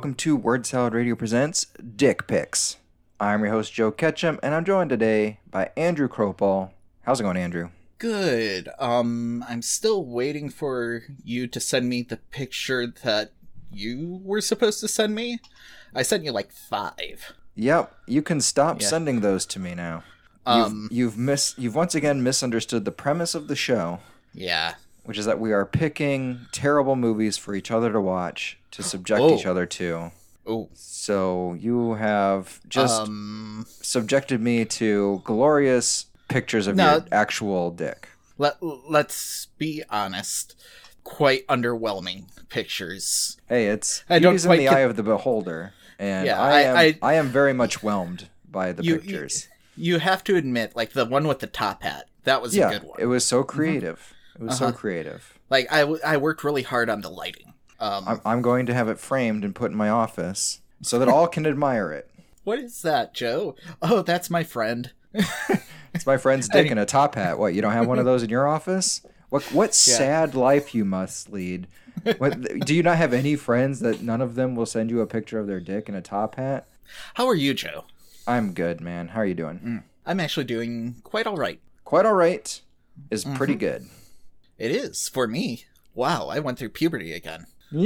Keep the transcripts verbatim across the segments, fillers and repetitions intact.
welcome to Word Salad Radio Presents Dick Pics. I'm your host, Joe Ketchum, and I'm joined today by Andrew Kropal. How's it going, Andrew? Good. Um, I'm still waiting for you to send me the picture that you were supposed to send me. I sent you like five. Yep, you can stop Yeah. sending those to me now. Um, You've, you've, mis- you've once again misunderstood the premise of the show, yeah. which is that we are picking terrible movies for each other to watch to subject Oh. each other to. Oh. So you have just Um, subjected me to glorious pictures of No. your actual dick. let, let's be honest. Quite underwhelming pictures. Hey, it's I don't beauty's in quite the get- eye of the beholder, and Yeah, I, I- am I- I am very much whelmed by the You- pictures. You have to admit, like, the one with the top hat, that was Yeah, a good one. it was so creative. It was Uh-huh. so creative. Like, I, w- I worked really hard on the lighting. Um, I'm, I'm going to have it framed and put in my office so that all can admire it. What is that, Joe? Oh, that's my friend. It's my friend's dick Any- in a top hat. What, you don't have one of those in your office? What what sad life you must lead. What, do you not have any friends that none of them will send you a picture of their dick in a top hat? How are you, Joe? I'm good, man. How are you doing? I'm actually doing quite all right. Quite all right is pretty Mm-hmm. good. It is, for me. Wow, I went through puberty again.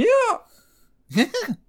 Yeah.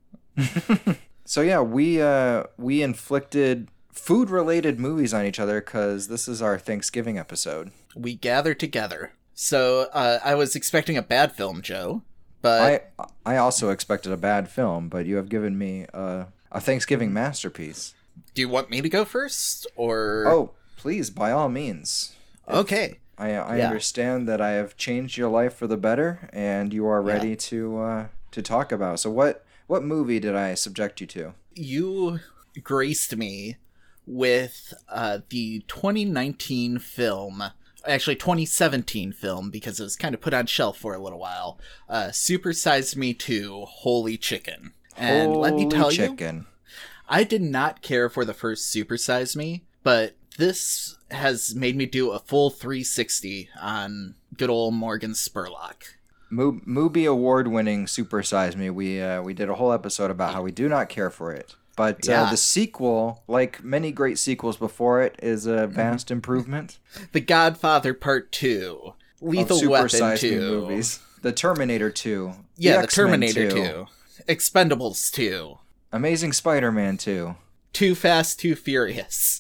So yeah, we uh we inflicted food related movies on each other because this is our Thanksgiving episode. We gathered together. So, uh, I was expecting a bad film, Joe, but I I also expected a bad film, but you have given me a a Thanksgiving masterpiece. do you want me to go first, or... Oh, please, by all means. Okay. I I Yeah. understand that I have changed your life for the better, and you are ready Yeah. to uh, to talk about. So what what movie did I subject you to? You graced me with uh, the twenty nineteen film, actually twenty seventeen film, because it was kind of put on shelf for a little while, uh, Super Size Me two, Holy Chicken. And Holy let me tell you, chicken. I did not care for the first Super Size Me, but this has made me do a full three sixty on good old Morgan Spurlock. Mo- Movie award winning Super Size Me. We uh, we did a whole episode about how we do not care for it. But uh, Yeah. the sequel, like many great sequels before it, is a vast improvement The Godfather Part two, Lethal of Super Weapon Size Me two, movies. The Terminator two. yeah, the, X-Men Terminator two, Expendables two, Amazing Spider-Man two. Too Fast, Too Furious.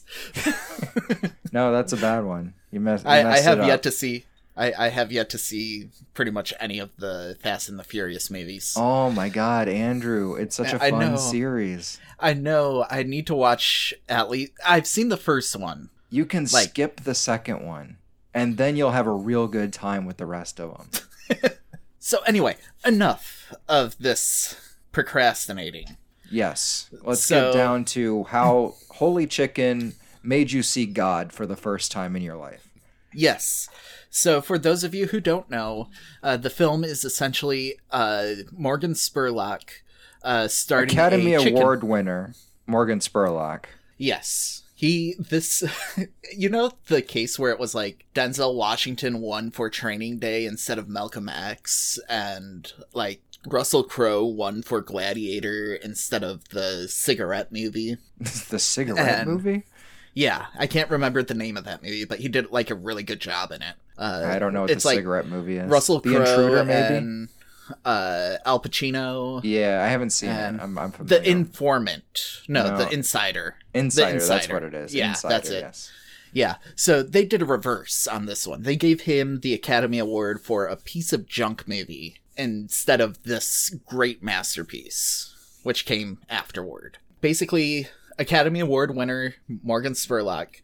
No, that's a bad one. You, mess- you I, I messed have it yet up. to see. I, I have yet to see pretty much any of the Fast and the Furious movies. Oh my god, Andrew. It's such a I fun know. series. I know. I need to watch at least. I've seen the first one. You can Like- skip the second one, and then you'll have a real good time with the rest of them. So anyway, enough of this procrastinating. Yes. Let's So- get down to how Holy Chicken made you see God for the first time in your life. Yes. So for those of you who don't know, uh, the film is essentially uh, Morgan Spurlock uh, starting Academy a chicken- Award winner, Morgan Spurlock. Yes. He, this, you know, the case where it was like Denzel Washington won for Training Day instead of Malcolm X, and like Russell Crowe won for Gladiator instead of the cigarette movie. The cigarette And- movie? Yeah, I can't remember the name of that movie, but he did like a really good job in it. Uh, I don't know what it's the like cigarette movie is. Russell The Crowe Intruder, maybe? and uh, Al Pacino. Yeah, I haven't seen and it. I'm, I'm familiar. The Informant. No, No. the Insider. Insider, the that's Insider. what it is. Yeah, Insider, that's it. Yes. Yeah, so they did a reverse on this one. They gave him the Academy Award for a piece of junk movie instead of this great masterpiece, which came afterward. Basically, Academy Award winner Morgan Spurlock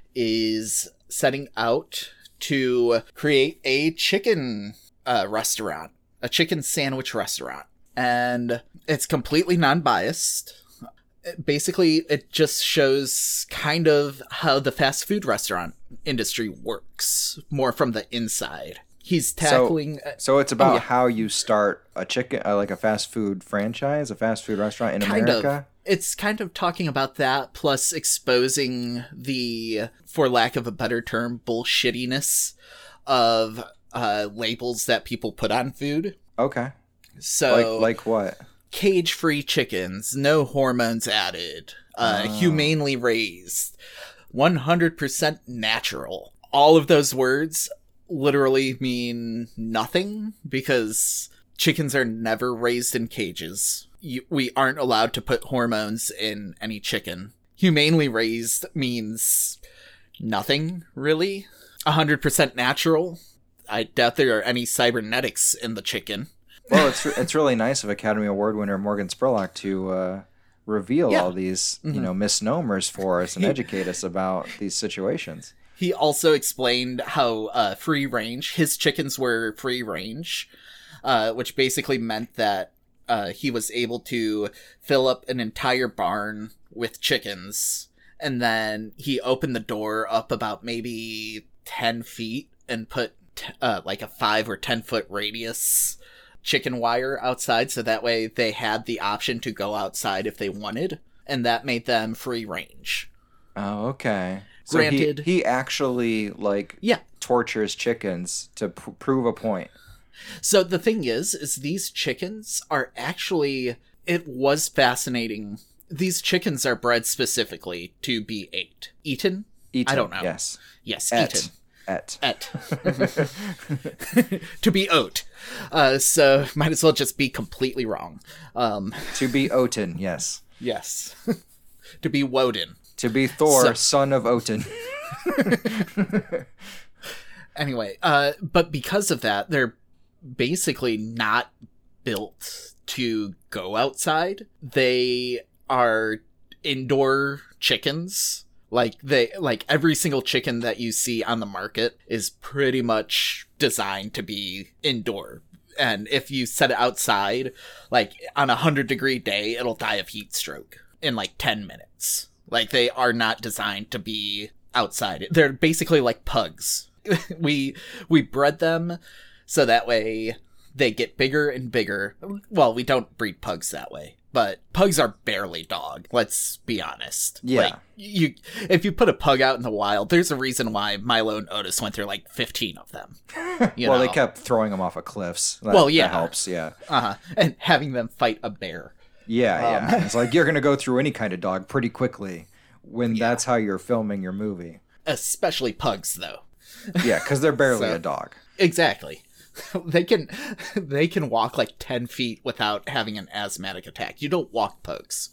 is setting out to create a chicken uh, restaurant, a chicken sandwich restaurant. And it's completely non-biased. Basically, it just shows kind of how the fast food restaurant industry works, more from the inside. He's tackling... uh, So it's about Oh, yeah. how you start a chicken, uh, like a fast food franchise, a fast food restaurant in kind America. of. It's kind of talking about that, plus exposing the, for lack of a better term, bullshittiness of uh, labels that people put on food. Okay. So, Like like what? cage-free chickens, no hormones added, uh, oh. humanely raised, one hundred percent natural. All of those words literally mean nothing because chickens are never raised in cages. You, we aren't allowed to put hormones in any chicken. Humanely raised means nothing, really. one hundred percent natural. I doubt there are any cybernetics in the chicken. Well, it's it's really nice of Academy Award winner Morgan Spurlock to uh, reveal yeah. all these mm-hmm. you know misnomers for us and educate us about these situations. He also explained how uh, free range, his chickens were free range, uh, which basically meant that uh, he was able to fill up an entire barn with chickens, and then he opened the door up about maybe ten feet and put t- uh, like a five or ten foot radius chicken wire outside, so that way they had the option to go outside if they wanted, and that made them free range. Oh, okay. So Granted, he, he actually like yeah. tortures chickens to p- prove a point. So the thing is, is these chickens are actually, it was fascinating. These chickens are bred specifically to be ate. Eaten? Eaten, I don't know. Yes. Yes, Et. eaten. Et. Et. To be oat. Uh, so might as well just be completely wrong. Um, to be Oten, yes. Yes. To be Woden. To be Thor, so, son of Oten. Anyway, uh, but because of that, they're basically not built to go outside. They are indoor chickens. Like they, like every single chicken that you see on the market is pretty much designed to be indoor. And if you set it outside, like on a hundred degree day, it'll die of heat stroke in like ten minutes. Like they are not designed to be outside. They're basically like pugs. we we bred them so that way they get bigger and bigger. Well, we don't breed pugs that way, but pugs are barely dog. Let's be honest. Yeah. Like, you, if you put a pug out in the wild, there's a reason why Milo and Otis went through like fifteen of them. You well, know? they kept throwing them off of cliffs. That, well, yeah, that helps. Yeah. Uh huh. And having them fight a bear. Yeah, Um, yeah. It's like you're gonna go through any kind of dog pretty quickly when Yeah. that's how you're filming your movie. Especially pugs, though. Yeah, because they're barely So- a dog. Exactly. They can they can walk like ten feet without having an asthmatic attack. You don't walk pugs.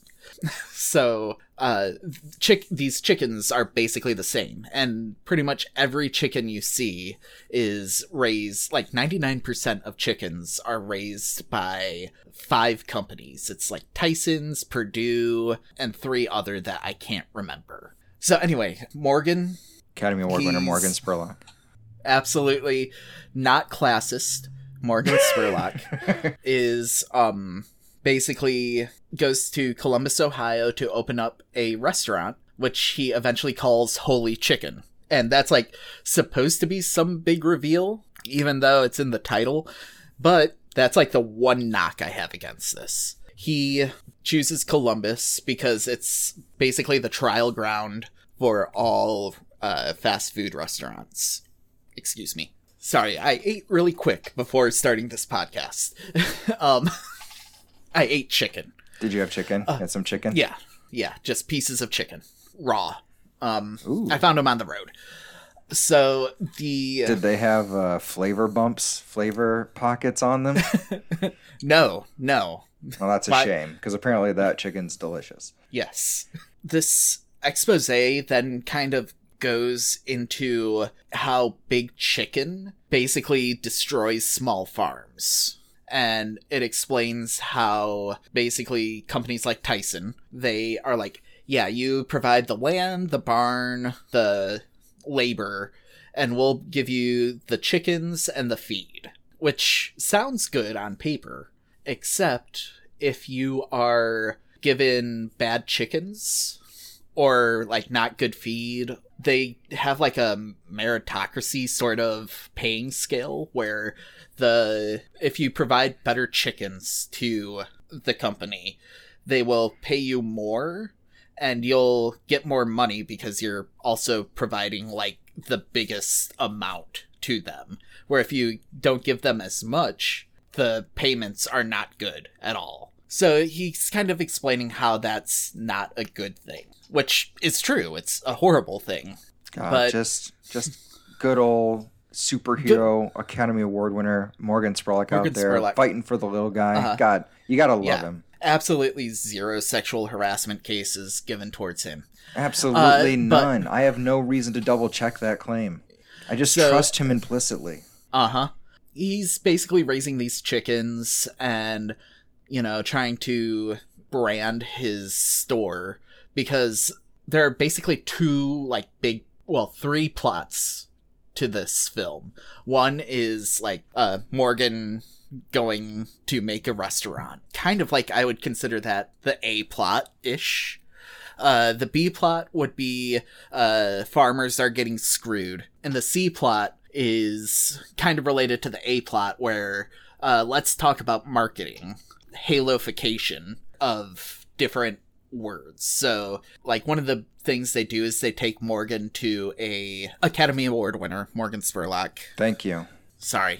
So, uh, chick these chickens are basically the same, and pretty much every chicken you see is raised, like ninety-nine percent of chickens are raised by five companies. It's like Tyson's, Purdue, and three other that I can't remember. So anyway, Morgan, Academy Award winner He's- Morgan Spurlock. absolutely not classist, Morgan Spurlock is um basically goes to Columbus, Ohio to open up a restaurant, which he eventually calls Holy Chicken. And that's like supposed to be some big reveal, even though it's in the title. But that's like the one knock I have against this. He chooses Columbus because it's basically the trial ground for all uh, fast food restaurants. Excuse me. Sorry, I ate really quick before starting this podcast. um, I ate chicken. Did you have chicken? Uh, Had some chicken? Yeah, yeah, just pieces of chicken, raw. Um, Ooh. I found them on the road. So the Did they have uh, flavor bumps, flavor pockets on them? no, no. Well, that's a Why- shame because apparently that chicken's delicious. Yes. This expose then kind of goes into how Big Chicken basically destroys small farms. And it explains how basically companies like Tyson, they are like, yeah, you provide the land, the barn, the labor, and we'll give you the chickens and the feed. Which sounds good on paper, except if you are given bad chickens or like not good feed, they have like a meritocracy sort of paying scale where the if you provide better chickens to the company, they will pay you more and you'll get more money because you're also providing like the biggest amount to them. Where if you don't give them as much, the payments are not good at all. So he's kind of explaining how that's not a good thing, which is true. It's a horrible thing. God, but just just good old superhero good. Academy Award winner Morgan Spurlock Morgan out there Spurlock. Fighting for the little guy. Uh-huh. God, you gotta love yeah. him. Absolutely zero sexual harassment cases given towards him. Absolutely uh, none. But, I have no reason to double check that claim. I just so, trust him implicitly. Uh-huh. He's basically raising these chickens and, you know, trying to brand his store because there are basically two, like, big, well, three plots to this film. One is, like, uh, Morgan going to make a restaurant. Kind of like I would consider that the A plot-ish. Uh, the B plot would be uh, farmers are getting screwed. And the C plot is kind of related to the A plot where uh, let's talk about marketing. Halofication of different words. So, like, one of the things they do is they take Morgan to a Academy Award winner, Morgan Spurlock. Thank you. Sorry.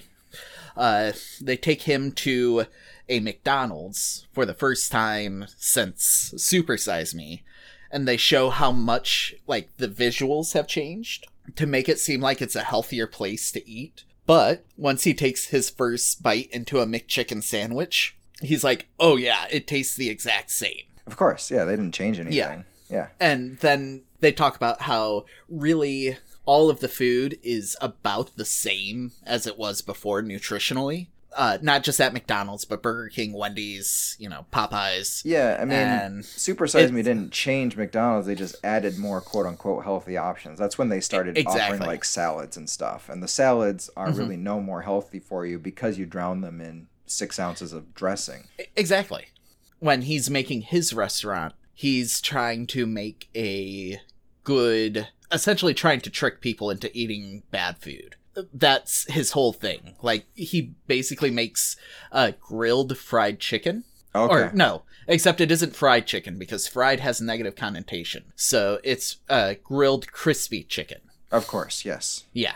Uh, they take him to a McDonald's for the first time since Super Size Me. And they show how much, like, the visuals have changed to make it seem like it's a healthier place to eat. But once he takes his first bite into a McChicken sandwich, he's like, oh yeah, it tastes the exact same. Of course, yeah, they didn't change anything. Yeah. yeah. And then they talk about how really all of the food is about the same as it was before nutritionally. Uh, not just at McDonald's, but Burger King, Wendy's, you know, Popeyes. Yeah, I mean, and Super Size Me didn't change McDonald's. They just added more quote-unquote healthy options. That's when they started exactly. offering, like, salads and stuff. And the salads are mm-hmm. really no more healthy for you because you drown them in six ounces of dressing. Exactly. When he's making his restaurant, he's trying to make a good... essentially trying to trick people into eating bad food. That's his whole thing. Like, he basically makes uh, grilled fried chicken. Okay. Or, no, except it isn't fried chicken, because fried has a negative connotation. So, it's uh, grilled crispy chicken. Of course, yes. Yeah.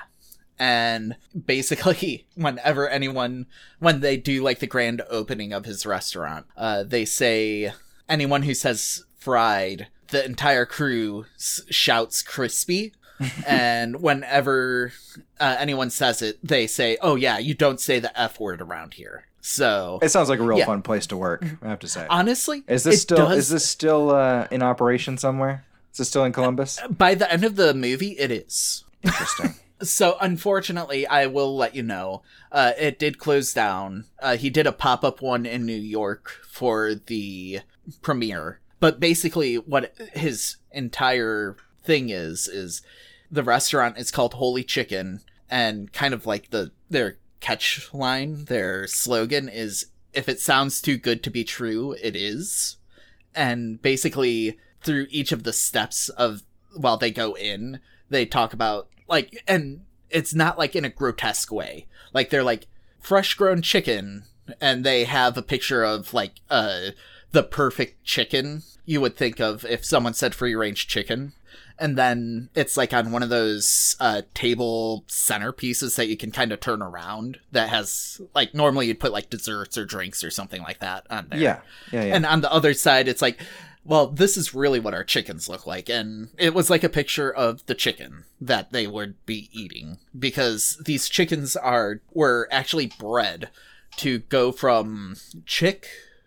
And basically, whenever anyone, when they do, like, the grand opening of his restaurant, uh, they say, anyone who says fried, the entire crew s- shouts crispy. And whenever uh, anyone says it, they say, oh yeah, you don't say the F word around here. So it sounds like a real yeah. fun place to work, I have to say. Honestly, is this still does... is this still uh, in operation somewhere? Is this still in Columbus? By the end of the movie, it is. Interesting. So unfortunately, I will let you know, uh, it did close down. Uh, he did a pop-up one in New York for the premiere. But basically what his entire thing is, is the restaurant is called Holy Chicken, and kind of like the their catch line, their slogan is, if it sounds too good to be true, it is. And basically through each of the steps of, while they go in, they talk about, like, and it's not like in a grotesque way. Like, they're like, fresh grown chicken, and they have a picture of, like, uh, the perfect chicken you would think of if someone said free range chicken. And then it's like on one of those uh, table centerpieces that you can kind of turn around that has, like, normally you'd put like desserts or drinks or something like that on there. Yeah. Yeah, yeah. And on the other side, it's like, well, this is really what our chickens look like. And it was like a picture of the chicken that they would be eating, because these chickens are were actually bred to go from chick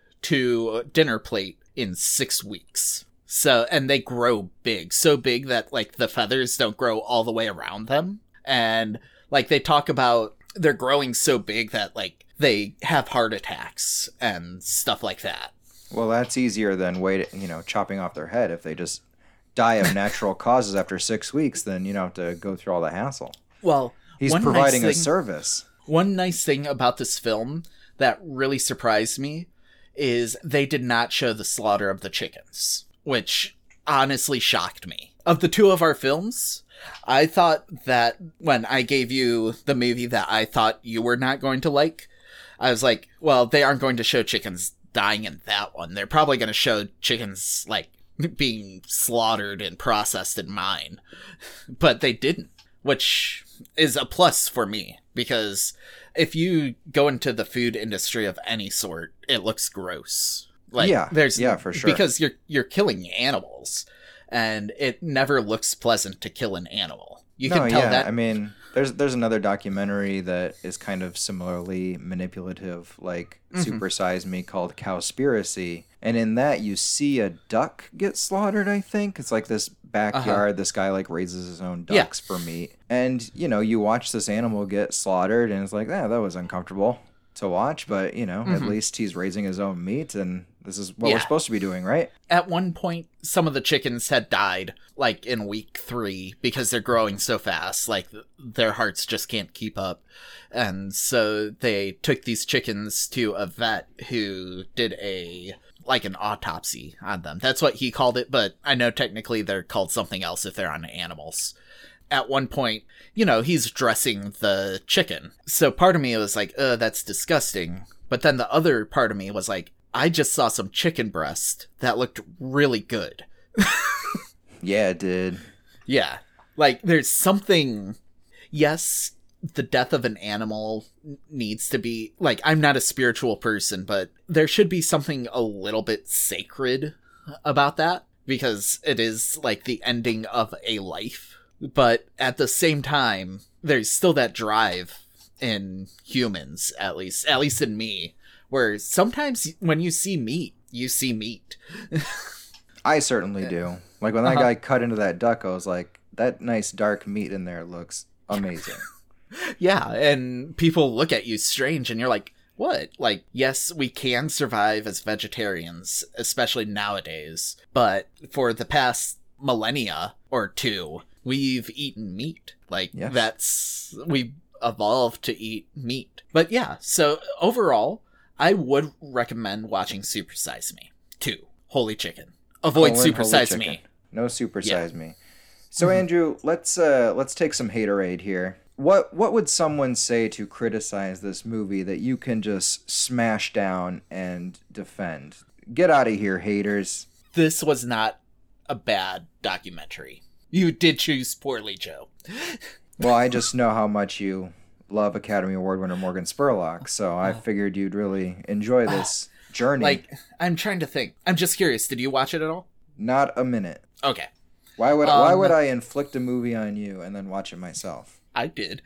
to dinner plate in six weeks. So, and they grow big, so big that, like, the feathers don't grow all the way around them. And, like, they talk about they're growing so big that, like, they have heart attacks and stuff like that. Well, that's easier than wait, you know, chopping off their head. If they just die of natural causes after six weeks, then you don't have to go through all the hassle. Well, he's providing nice thing, a service. One nice thing about this film that really surprised me is they did not show the slaughter of the chickens, which honestly shocked me. Of the two of our films, I thought that when I gave you the movie that I thought you were not going to like, I was like, well, they aren't going to show chickens dying in that one. They're probably going to show chickens, like, being slaughtered and processed in mine. But they didn't, which is a plus for me, because if you go into the food industry of any sort, it looks gross. Like, yeah, there's yeah, for sure. Because you're you're killing animals, and it never looks pleasant to kill an animal. You no, can tell yeah. that. I mean, there's there's another documentary that is kind of similarly manipulative, like mm-hmm. Super Size Me, called Cowspiracy, and in that you see a duck get slaughtered. I think it's like this backyard. Uh-huh. This guy like raises his own ducks yeah. for meat, and you know you watch this animal get slaughtered, and it's like, ah, that was uncomfortable to watch, but you know, mm-hmm. at least he's raising his own meat, and this is what yeah. we're supposed to be doing, right? At one point, some of the chickens had died, like in week three, because they're growing so fast, like their hearts just can't keep up. And so they took these chickens to a vet who did a, like an autopsy on them. That's what he called it, but I know technically they're called something else if they're on animals. At one point, you know, he's dressing the chicken. So part of me was like, uh, that's disgusting. But then the other part of me was like, I just saw some chicken breast that looked really good. Yeah, it did. Yeah. Like, there's something... Yes, the death of an animal needs to be... Like, I'm not a spiritual person, but there should be something a little bit sacred about that. Because it is, like, the ending of a life. But at the same time, there's still that drive in humans, at least, at least in me, where sometimes when you see meat, you see meat. I certainly do. Like when that uh-huh. guy cut into that duck, I was like, that nice dark meat in there looks amazing. Yeah, and people look at you strange, and you're like, what? Like, yes, we can survive as vegetarians, especially nowadays, but for the past millennia or two, we've eaten meat. Like, yes. that's... We've evolved to eat meat. But yeah, so overall, I would recommend watching Super Size Me. Two, Holy Chicken. Avoid Colin, Super Size chicken. Me. No Super Size yeah. Me. So, mm-hmm. Andrew, let's uh, let's take some haterade here. What what would someone say to criticize this movie that you can just smash down and defend? Get out of here, haters. This was not a bad documentary. You did choose poorly, Joe. Well, I just know how much you love Academy Award winner Morgan Spurlock, so I figured you'd really enjoy this uh, journey. Like, I'm trying to think. I'm just curious. Did you watch it at all? Not a minute. Okay. Why would um, why would I inflict a movie on you and then watch it myself? I did.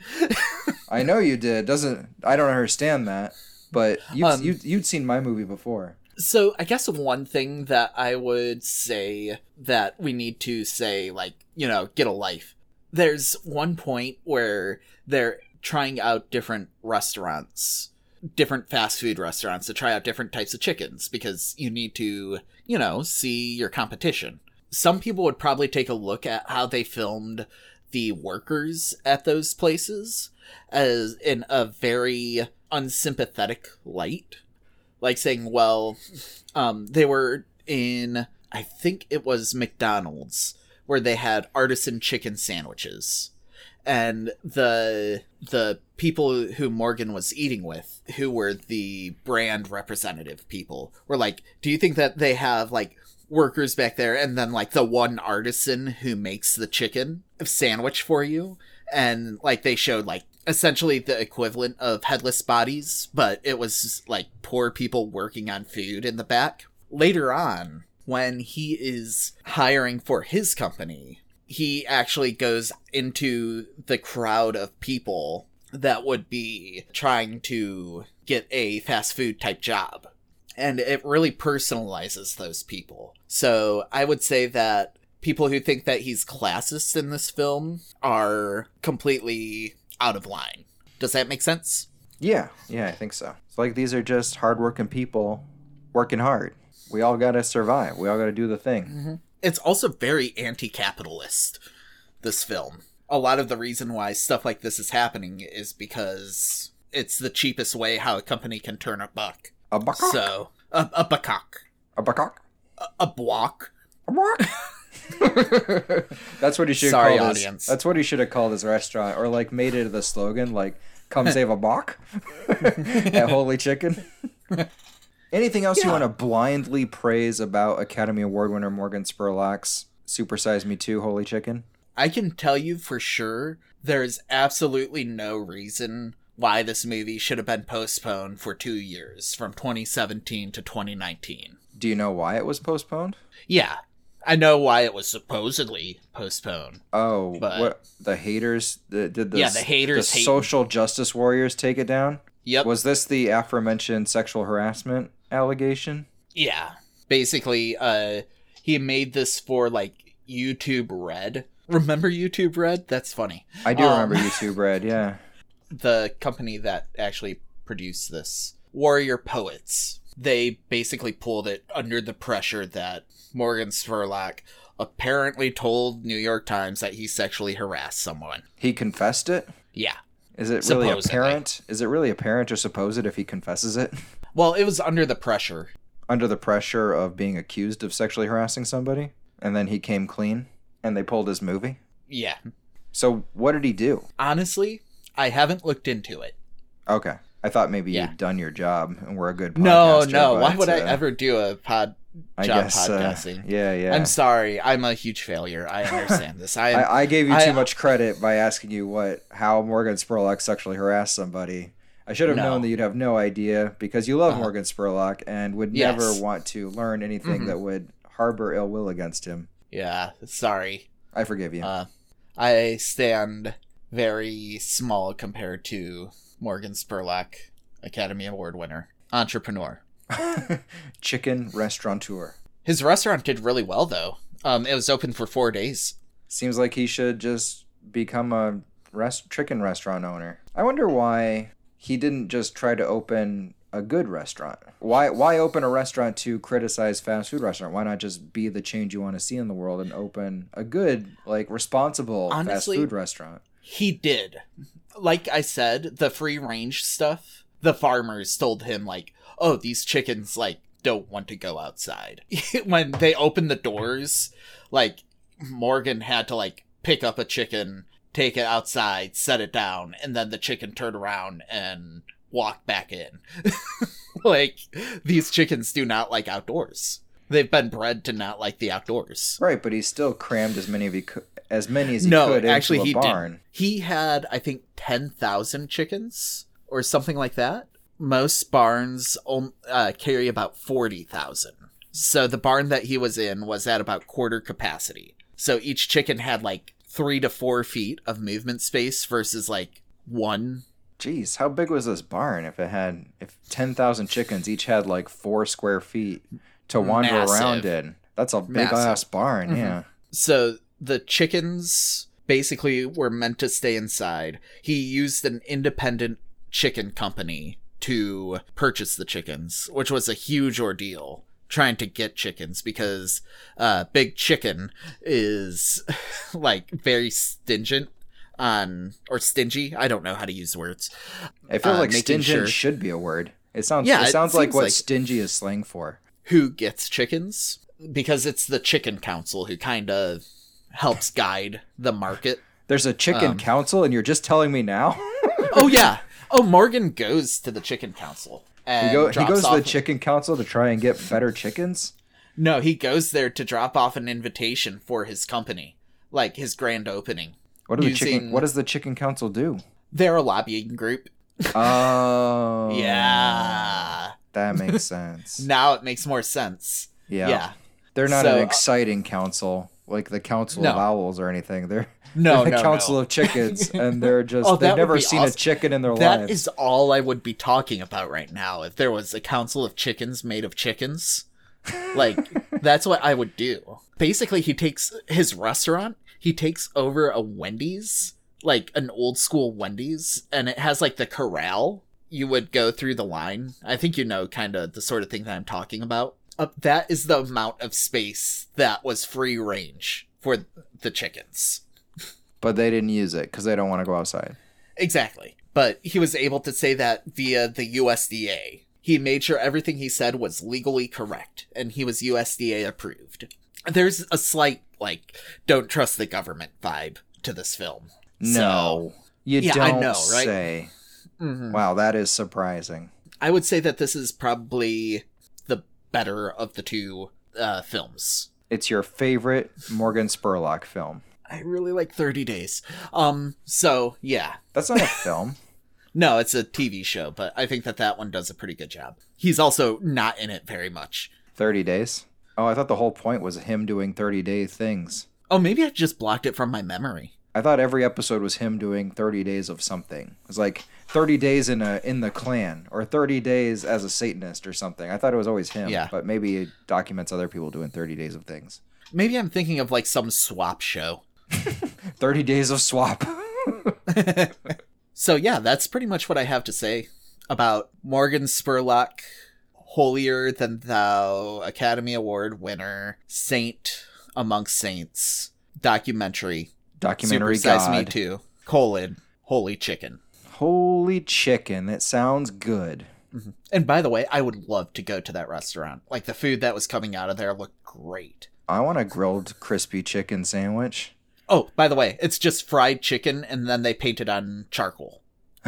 I know you did. Doesn't I don't understand that, but you'd, um, you'd, you'd seen my movie before. So I guess one thing that I would say that we need to say, like, you know, get a life. There's one point where they're trying out different restaurants, different fast food restaurants to try out different types of chickens because you need to, you know, see your competition. Some people would probably take a look at how they filmed the workers at those places as in a very unsympathetic light. Like saying, well, um, they were in, I think it was McDonald's, where they had artisan chicken sandwiches. And the the people who Morgan was eating with, who were the brand representative people, were like, do you think that they have, like, workers back there and then, like, the one artisan who makes the chicken sandwich for you? And, like, they showed, like, essentially the equivalent of Headless Bodies, but it was, like, poor people working on food in the back. Later on, when he is hiring for his company, he actually goes into the crowd of people that would be trying to get a fast food type job. And it really personalizes those people. So I would say that people who think that he's classist in this film are completely out of line. Does that make sense? Yeah, yeah, I think so. It's like these are just hardworking people working hard. We all gotta survive. We all gotta do the thing. Mm-hmm. It's also very anti-capitalist, this film. A lot of the reason why stuff like this is happening is because it's the cheapest way how a company can turn a buck. A buck? So, a, a buckcock. A buckcock? A, a block. A block? That's what he should Sorry, call audience. his. That's what he should have called his restaurant, or like made it the slogan, like "Come save a bok" at Holy Chicken. Anything else yeah. you want to blindly praise about Academy Award winner Morgan Spurlock's Super Size Me two Holy Chicken? I can tell you for sure, there's absolutely no reason why this movie should have been postponed for two years, from twenty seventeen to twenty nineteen. Do you know why it was postponed? Yeah. I know why it was supposedly postponed. Oh, but... what? The haters? The, did the, yeah, the haters the hate social justice warriors take it down? Yep. Was this the aforementioned sexual harassment allegation? Yeah. Basically, uh, he made this for, like, YouTube Red. Remember YouTube Red? That's funny. I do um, remember YouTube Red, yeah. The company that actually produced this, Warrior Poets, they basically pulled it under the pressure that Morgan Spurlock apparently told New York Times that he sexually harassed someone. He confessed it? Yeah. Is it really apparent? Is it really apparent or supposed if he confesses it? Well, it was under the pressure. Under the pressure of being accused of sexually harassing somebody? And then he came clean? And they pulled his movie? Yeah. So what did he do? Honestly, I haven't looked into it. Okay. I thought maybe yeah. you'd done your job and were a good podcaster. No, no. But, Why would uh, I ever do a pod I job guess, podcasting? Uh, yeah, yeah. I'm sorry. I'm a huge failure. I understand this. I, I I gave you too I, much credit by asking you what how Morgan Spurlock sexually harassed somebody. I should have no. known that you'd have no idea because you love uh-huh. Morgan Spurlock and would yes. never want to learn anything mm-hmm. that would harbor ill will against him. Yeah, sorry. I forgive you. Uh, I stand very small compared to Morgan Spurlock, Academy Award winner, entrepreneur. Chicken restaurateur. His restaurant did really well, though. Um, it was open for four days. Seems like he should just become a rest- chicken restaurant owner. I wonder why he didn't just try to open a good restaurant. Why why open a restaurant to criticize fast food restaurant? Why not just be the change you want to see in the world and open a good, like, responsible Honestly, fast food restaurant? He did. Like I said, the free range stuff, the farmers told him, like, oh, these chickens, like, don't want to go outside. When they opened the doors, like, Morgan had to, like, pick up a chicken, take it outside, set it down, and then the chicken turned around and walk back in. Like, these chickens do not like outdoors. They've been bred to not like the outdoors. Right, but he still crammed as many of he could, as many as he no, could actually, into a he barn. Didn't. He had, I think, ten thousand chickens or something like that. Most barns uh, carry about forty thousand. So the barn that he was in was at about quarter capacity. So each chicken had like three to four feet of movement space versus like one. Jeez, how big was this barn if it had, if ten thousand chickens each had like four square feet to wander Massive. around in? That's a big ass barn, mm-hmm. yeah. So the chickens basically were meant to stay inside. He used an independent chicken company to purchase the chickens, which was a huge ordeal trying to get chickens because uh, Big Chicken is like very stingent on, or stingy. I don't know how to use words. I feel uh, like stingent sure. should be a word. It sounds. Yeah, it sounds it like what like stingy is slang for. Who gets chickens? Because it's the Chicken Council who kind of helps guide the market. There's a chicken um, council, and you're just telling me now? Oh yeah. Oh, Morgan goes to the Chicken Council. And he, go, he goes to the off... Chicken Council to try and get better chickens? No, he goes there to drop off an invitation for his company, like his grand opening. What do using... the chicken? What does the Chicken Council do? They're a lobbying group. Oh, yeah, that makes sense. Now it makes more sense. Yeah, yeah. They're not so, an exciting council like the Council no. of Owls or anything. They're no, they're the no, Council no. of Chickens, and they're just oh, they've never seen awesome. a chicken in their that lives. That is all I would be talking about right now. If there was a council of chickens made of chickens, like that's what I would do. Basically, he takes his restaurant. He takes over a Wendy's, like an old school Wendy's, and it has like the corral. You would go through the line. I think you know kind of the sort of thing that I'm talking about. Uh, that is the amount of space that was free range for the chickens. But they didn't use it because they don't want to go outside. Exactly. But he was able to say that via the U S D A. He made sure everything he said was legally correct, and he was U S D A approved. There's a slight, like, don't trust the government vibe to this film. No. So, you yeah, don't I know, right? say. Mm-hmm. Wow, that is surprising. I would say that this is probably the better of the two uh, films. It's your favorite Morgan Spurlock film. I really like thirty days. Um, so, yeah. That's not a film. No, it's a T V show, but I think that that one does a pretty good job. He's also not in it very much. thirty days? Oh, I thought the whole point was him doing thirty-day things. Oh, maybe I just blocked it from my memory. I thought every episode was him doing thirty days of something. It was like thirty days in a in the Klan, or thirty days as a Satanist or something. I thought it was always him, yeah. But maybe it documents other people doing thirty days of things. Maybe I'm thinking of like some swap show. thirty days of swap. So yeah, that's pretty much what I have to say about Morgan Spurlock, Holier Than Thou, Academy Award winner, Saint Amongst Saints, documentary. Documentary Super Size God. Me Too, colon, Holy Chicken. Holy chicken, that sounds good. Mm-hmm. And by the way, I would love to go to that restaurant. Like, the food that was coming out of there looked great. I want a grilled crispy chicken sandwich. Oh, by the way, it's just fried chicken and then they paint it on charcoal.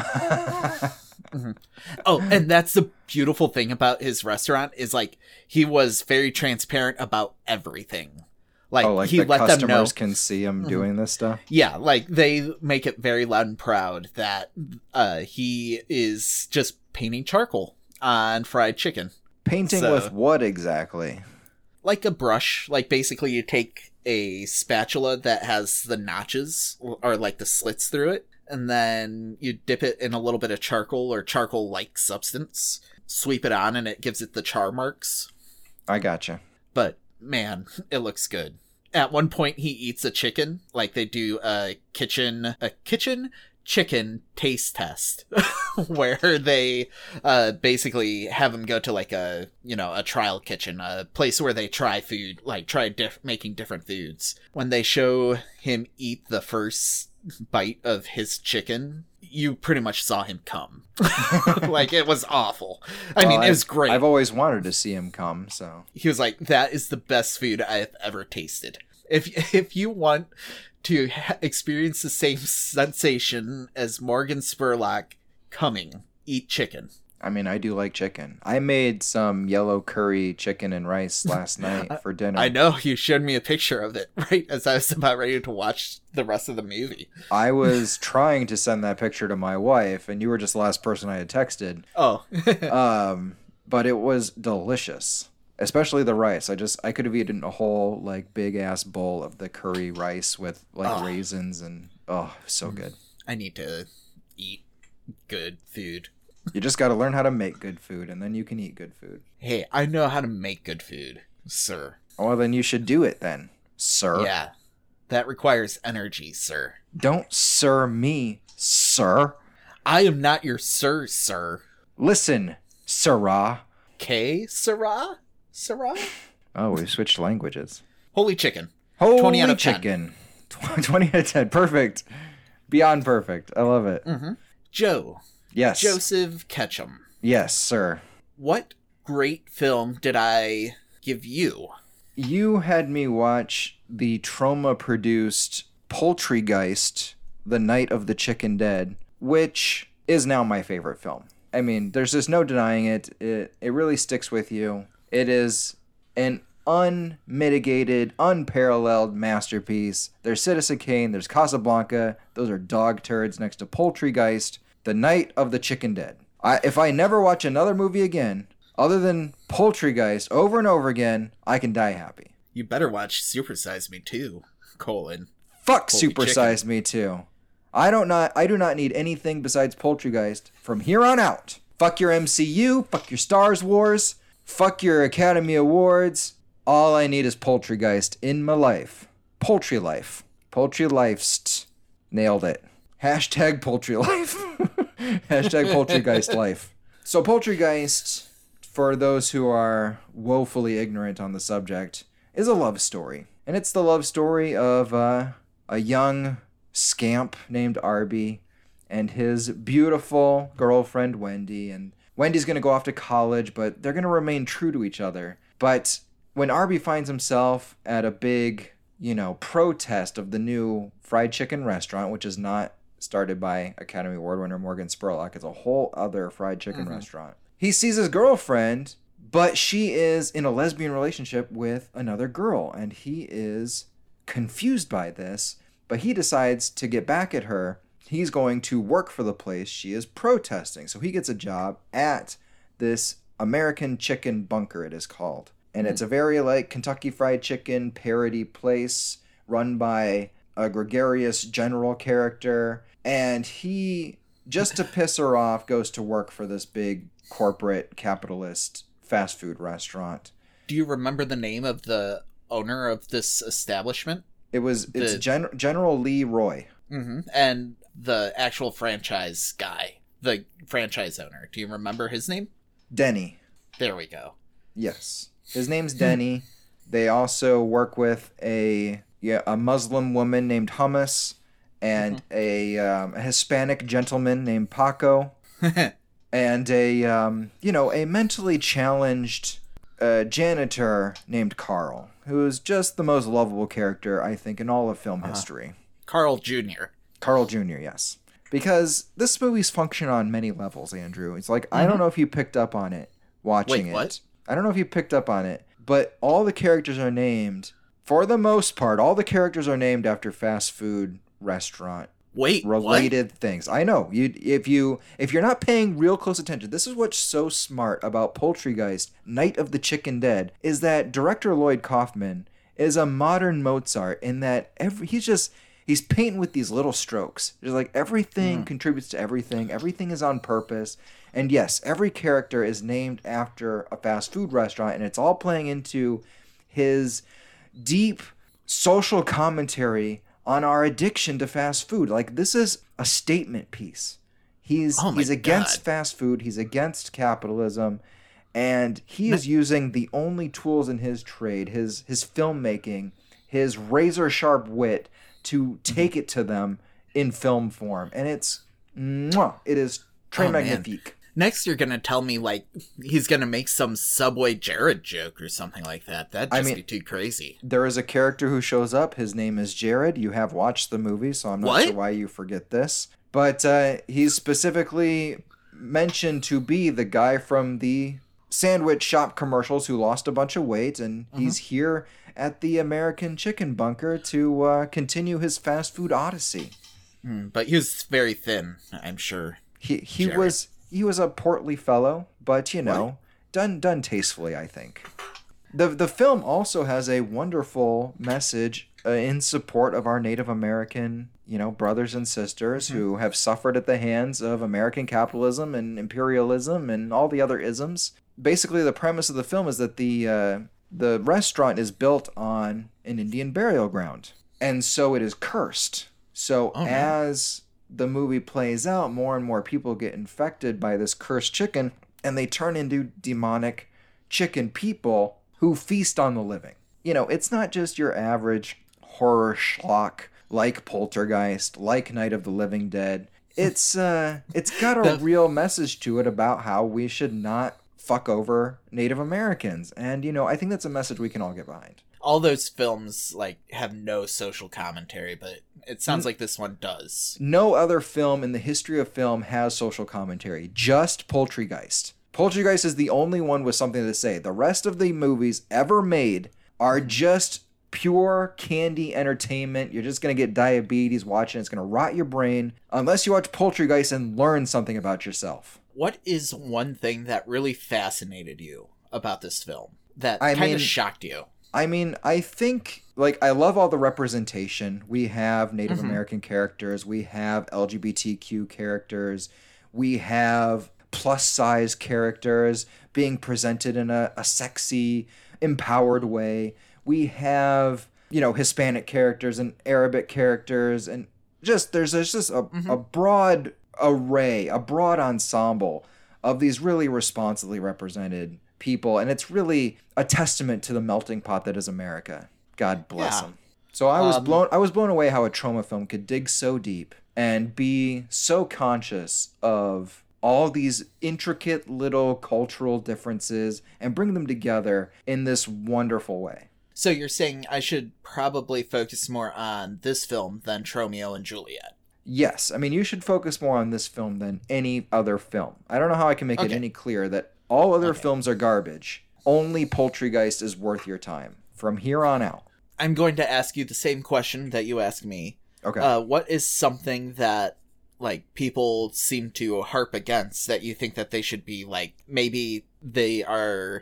Mm-hmm. Oh, and that's the beautiful thing about his restaurant is like he was very transparent about everything. Like, oh, like he the let them know customers can see him mm-hmm. doing this stuff? Yeah, like they make it very loud and proud that uh, he is just painting charcoal on fried chicken. Painting so, with what exactly? Like a brush. Like basically you take a spatula that has the notches or like the slits through it, and then you dip it in a little bit of charcoal or charcoal-like substance, sweep it on, and it gives it the char marks. I gotcha. But man, it looks good. At one point, he eats a chicken. Like they do a kitchen, a kitchen chicken taste test, where they uh, basically have him go to like a you know a trial kitchen, a place where they try food, like try diff- making different foods. When they show him eat the first bite of his chicken, you pretty much saw him come. Like, it was awful. I mean, uh, it was great. I've always wanted to see him come, so. He was like, that is the best food I have ever tasted. If if you want to ha- experience the same sensation as Morgan Spurlock coming, eat chicken. I mean, I do like chicken. I made some yellow curry chicken and rice last night for dinner. I know. You showed me a picture of it right as I was about ready to watch the rest of the movie. I was trying to send that picture to my wife, and you were just the last person I had texted. Oh. um, but it was delicious, especially the rice. I just I could have eaten a whole like big ass bowl of the curry rice with like oh. raisins and oh, so good. I need to eat good food. You just got to learn how to make good food, and then you can eat good food. Hey, I know how to make good food, sir. Well, then you should do it then, sir. Yeah, that requires energy, sir. Don't sir me, sir. I am not your sir, sir. Listen, sirrah. K, sirrah? Sirrah? Oh, we switched languages. Holy chicken. Holy twenty out of chicken. ten. twenty out of ten. Perfect. Beyond perfect. I love it. Mm-hmm. Joe. Yes. Joseph Ketchum. Yes, sir. What great film did I give you? You had me watch the trauma-produced Poultrygeist, The Night of the Chicken Dead, which is now my favorite film. I mean, there's just no denying it. It, it really sticks with you. It is an unmitigated, unparalleled masterpiece. There's Citizen Kane, there's Casablanca. Those are dog turds next to Poultrygeist. The Night of the Chicken Dead. I, if I never watch another movie again, other than Poultrygeist over and over again, I can die happy. You better watch Super Size Me Too, colon. Fuck Super Size Me Too. I don't not. I do not need anything besides Poultrygeist from here on out. Fuck your M C U. Fuck your Star Wars. Fuck your Academy Awards. All I need is Poultrygeist in my life. Poultry life. Poultry life's. Nailed it. Hashtag poultry life. Hashtag Poultrygeist life. So Poultrygeist, for those who are woefully ignorant on the subject, is a love story. And it's the love story of uh, a young scamp named Arby and his beautiful girlfriend Wendy. And Wendy's going to go off to college, but they're going to remain true to each other. But when Arby finds himself at a big, you know, protest of the new fried chicken restaurant, which is not started by Academy Award winner Morgan Spurlock. It's a whole other fried chicken mm-hmm. restaurant. He sees his girlfriend, but she is in a lesbian relationship with another girl, and he is confused by this, but he decides to get back at her. He's going to work for the place she is protesting. So he gets a job at this American Chicken Bunker, it is called. And it's a very, like, Kentucky Fried Chicken parody place run by a gregarious general character. And he, just to piss her off, goes to work for this big corporate capitalist fast food restaurant. Do you remember the name of the owner of this establishment? It was, the... it's Gen- General Lee Roy. Mm-hmm. And the actual franchise guy, the franchise owner. Do you remember his name? Denny. There we go. Yes. His name's Denny. They also work with a yeah a Muslim woman named Hummus and mm-hmm. a, um, a Hispanic gentleman named Paco and a um, you know a mentally challenged uh, janitor named Carl, who is just the most lovable character I think in all of film uh-huh. history. Carl Junior Carl Junior Yes, because this movie's function on many levels. Andrew, it's like mm-hmm. I don't know if you picked up on it watching Wait, it. What? I don't know if you picked up on it, but all the characters are named, for the most part, all the characters are named after fast food restaurant Wait, related what? things. I know. You if you if you're not paying real close attention, this is what's so smart about Poultrygeist, Night of the Chicken Dead, is that director Lloyd Kaufman is a modern Mozart in that every he's just he's painting with these little strokes. There's like everything mm. contributes to everything. Everything is on purpose. And yes, every character is named after a fast food restaurant, and it's all playing into his deep social commentary on our addiction to fast food. Like, this is a statement piece. He's oh he's against God. fast food. He's against capitalism, and he is using the only tools in his trade, his his filmmaking, his razor sharp wit, to take it to them in film form. And it's mwah, it is très oh, magnifique. Man. Next, you're going to tell me, like, he's going to make some Subway Jared joke or something like that. That'd just I mean, be too crazy. There is a character who shows up. His name is Jared. You have watched the movie, so I'm not what? sure why you forget this. But uh, he's specifically mentioned to be the guy from the sandwich shop commercials who lost a bunch of weight, and mm-hmm. he's here at the American Chicken Bunker to uh, continue his fast food odyssey. Mm, but he was very thin, I'm sure. He he Jared. was... He was a portly fellow, but, you know, what? done done tastefully, I think. The the film also has a wonderful message uh, in support of our Native American, you know, brothers and sisters mm-hmm. who have suffered at the hands of American capitalism and imperialism and all the other isms. Basically, the premise of the film is that the uh, the restaurant is built on an Indian burial ground, and so it is cursed. So oh, as the movie plays out, more and more people get infected by this cursed chicken, and they turn into demonic chicken people who feast on the living. You know, it's not just your average horror schlock like Poltergeist, like Night of the Living Dead. It's uh, it's got a real message to it about how we should not fuck over Native Americans. And, you know, I think that's a message we can all get behind. All those films, like, have no social commentary, but it sounds like this one does. No other film in the history of film has social commentary. Just Poultrygeist. Poultrygeist is the only one with something to say. The rest of the movies ever made are just pure candy entertainment. You're just going to get diabetes watching. It's going to rot your brain unless you watch Poultrygeist and learn something about yourself. What is one thing that really fascinated you about this film that kind of shocked you? I mean, I think, like, I love all the representation. We have Native mm-hmm. American characters. We have L G B T Q characters. We have plus-size characters being presented in a, a sexy, empowered way. We have, you know, Hispanic characters and Arabic characters. And just, there's, there's just a, mm-hmm. a broad array, a broad ensemble of these really responsibly represented people, and it's really a testament to the melting pot that is America. God bless yeah. them. So I was um, blown I was blown away how a Troma film could dig so deep and be so conscious of all these intricate little cultural differences and bring them together in this wonderful way. So you're saying I should probably focus more on this film than Tromeo and Juliet? Yes. I mean, you should focus more on this film than any other film. I don't know how I can make okay. it any clearer that all other okay. films are garbage. Only Poultrygeist is worth your time from here on out. I'm going to ask you the same question that you asked me. Okay. Uh, what is something that, like, people seem to harp against that you think that they should be, like, maybe they are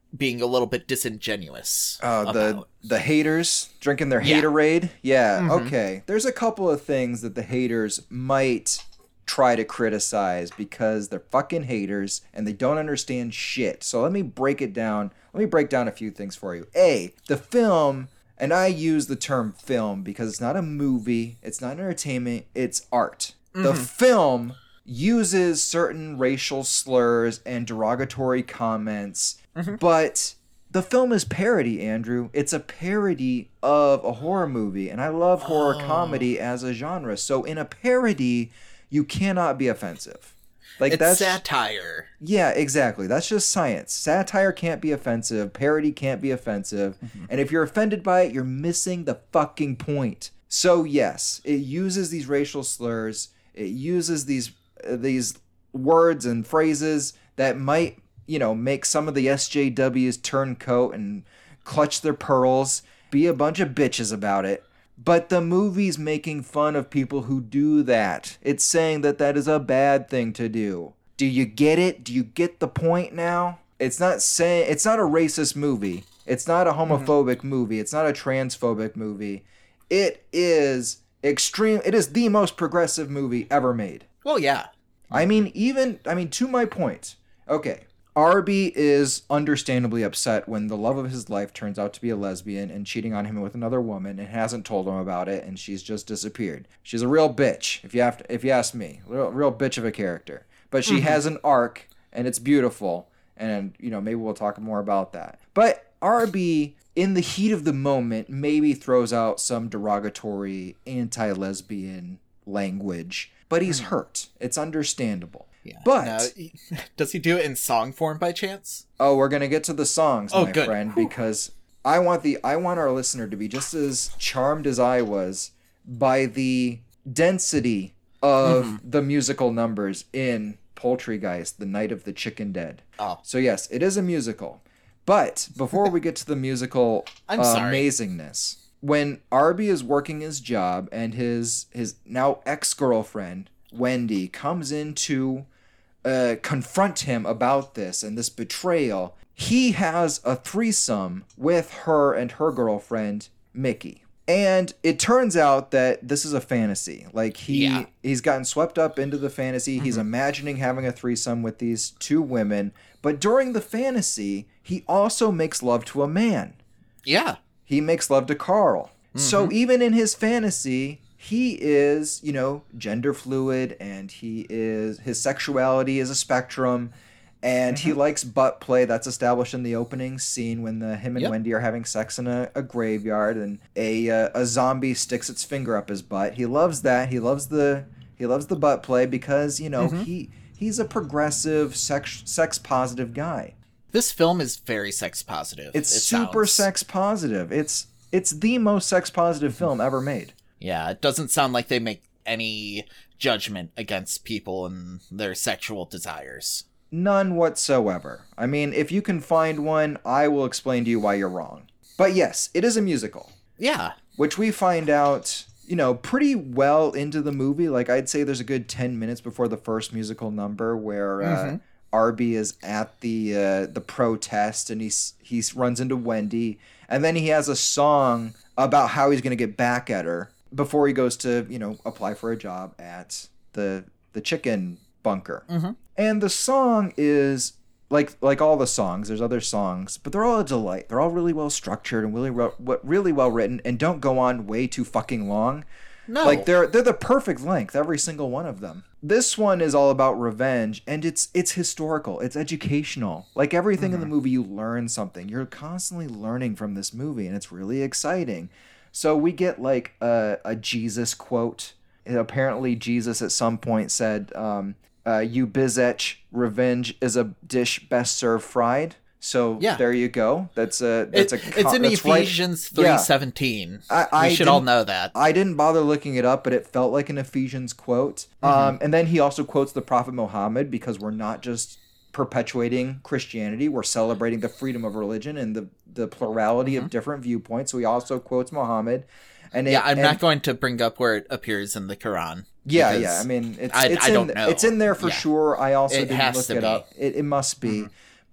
being a little bit disingenuous. Oh, the the haters drinking their yeah. haterade? Yeah, mm-hmm. okay. There's a couple of things that the haters might try to criticize because they're fucking haters and they don't understand shit. So let me break it down. Let me break down a few things for you. A, the film, and I use the term film because it's not a movie, it's not entertainment, it's art. Mm-hmm. The film uses certain racial slurs and derogatory comments, mm-hmm. but the film is parody, Andrew. It's a parody of a horror movie, and I love horror oh. comedy as a genre. So in a parody, you cannot be offensive. Like it's that's satire. Yeah, exactly. That's just science. Satire can't be offensive. Parody can't be offensive. Mm-hmm. And if you're offended by it, you're missing the fucking point. So yes, it uses these racial slurs. It uses these uh, these words and phrases that might, you know, make some of the S J Ws turn coat and clutch their pearls, be a bunch of bitches about it. But the movie's making fun of people who do that. It's saying that that is a bad thing to do. Do you get it? Do you get the point now? It's not saying it's not a racist movie. It's not a homophobic mm-hmm. movie. It's not a transphobic movie. It is extreme. It is the most progressive movie ever made. Well, yeah. I mean, even I mean, to my point. Okay. Arby is understandably upset when the love of his life turns out to be a lesbian and cheating on him with another woman and hasn't told him about it, and she's just disappeared. She's a real bitch, if you have to, if you ask me. Real, real bitch of a character. But she mm-hmm. has an arc, and it's beautiful, and, you know, maybe we'll talk more about that. But Arby, in the heat of the moment, maybe throws out some derogatory anti-lesbian language, but he's mm-hmm. hurt. It's understandable. Yeah. But now, does he do it in song form by chance? Oh, we're gonna get to the songs, oh, my good. friend, Whew. because I want the I want our listener to be just as charmed as I was by the density of mm-hmm. the musical numbers in Poultrygeist, The Night of the Chicken Dead. Oh. So yes, it is a musical. But before we get to the musical I'm uh, sorry. amazingness, when Arby is working his job and his his now ex-girlfriend, Wendy, comes in to Uh, confront him about this and this betrayal, he has a threesome with her and her girlfriend, Mickey. And it turns out that this is a fantasy. Like, he, yeah. he's gotten swept up into the fantasy. Mm-hmm. He's imagining having a threesome with these two women. But during the fantasy, he also makes love to a man. Yeah. He makes love to Carl. Mm-hmm. So even in his fantasy, he is, you know, gender fluid, and he is, his sexuality is a spectrum, and mm-hmm. he likes butt play. That's established in the opening scene when the him and yep. Wendy are having sex in a, a graveyard, and a uh, a zombie sticks its finger up his butt. He loves that. He loves the he loves the butt play because, you know, mm-hmm. he he's a progressive sex sex positive guy. This film is very sex positive. It's it super sounds. sex positive. It's it's the most sex positive film ever made. Yeah, it doesn't sound like they make any judgment against people and their sexual desires. None whatsoever. I mean, if you can find one, I will explain to you why you're wrong. But yes, it is a musical. Yeah. Which we find out, you know, pretty well into the movie. Like, I'd say there's a good ten minutes before the first musical number where uh, mm-hmm. Arby is at the uh, the protest, and he's, he runs into Wendy. And then he has a song about how he's going to get back at her before he goes to, you know, apply for a job at the the chicken bunker. Mm-hmm. And the song is, like like all the songs, there's other songs, but they're all a delight. They're all really well structured and really, really well written, and don't go on way too fucking long. No. Like, they're they're the perfect length, every single one of them. This one is all about revenge, and it's it's historical. It's educational. Like, everything mm-hmm. in the movie, you learn something. You're constantly learning from this movie, and it's really exciting. So we get, like, a, a Jesus quote. And apparently Jesus at some point said, um, uh, you bizetch, revenge is a dish best served fried. So yeah. there you go. That's a that's it, a con- it's in that's Ephesians right. three seventeen. Yeah. I, I we should all know that. I didn't bother looking it up, but it felt like an Ephesians quote. Mm-hmm. Um, and then he also quotes the Prophet Muhammad, because we're not just perpetuating Christianity, we're celebrating the freedom of religion and the the plurality mm-hmm. of different viewpoints. So he also quotes Muhammad. And yeah, it, I'm and, not going to bring up where it appears in the Quran. Yeah, yeah. I mean, it's I, it's I in don't know. It's in there for yeah. sure. I also it didn't look it be. up. It it must be. Mm-hmm.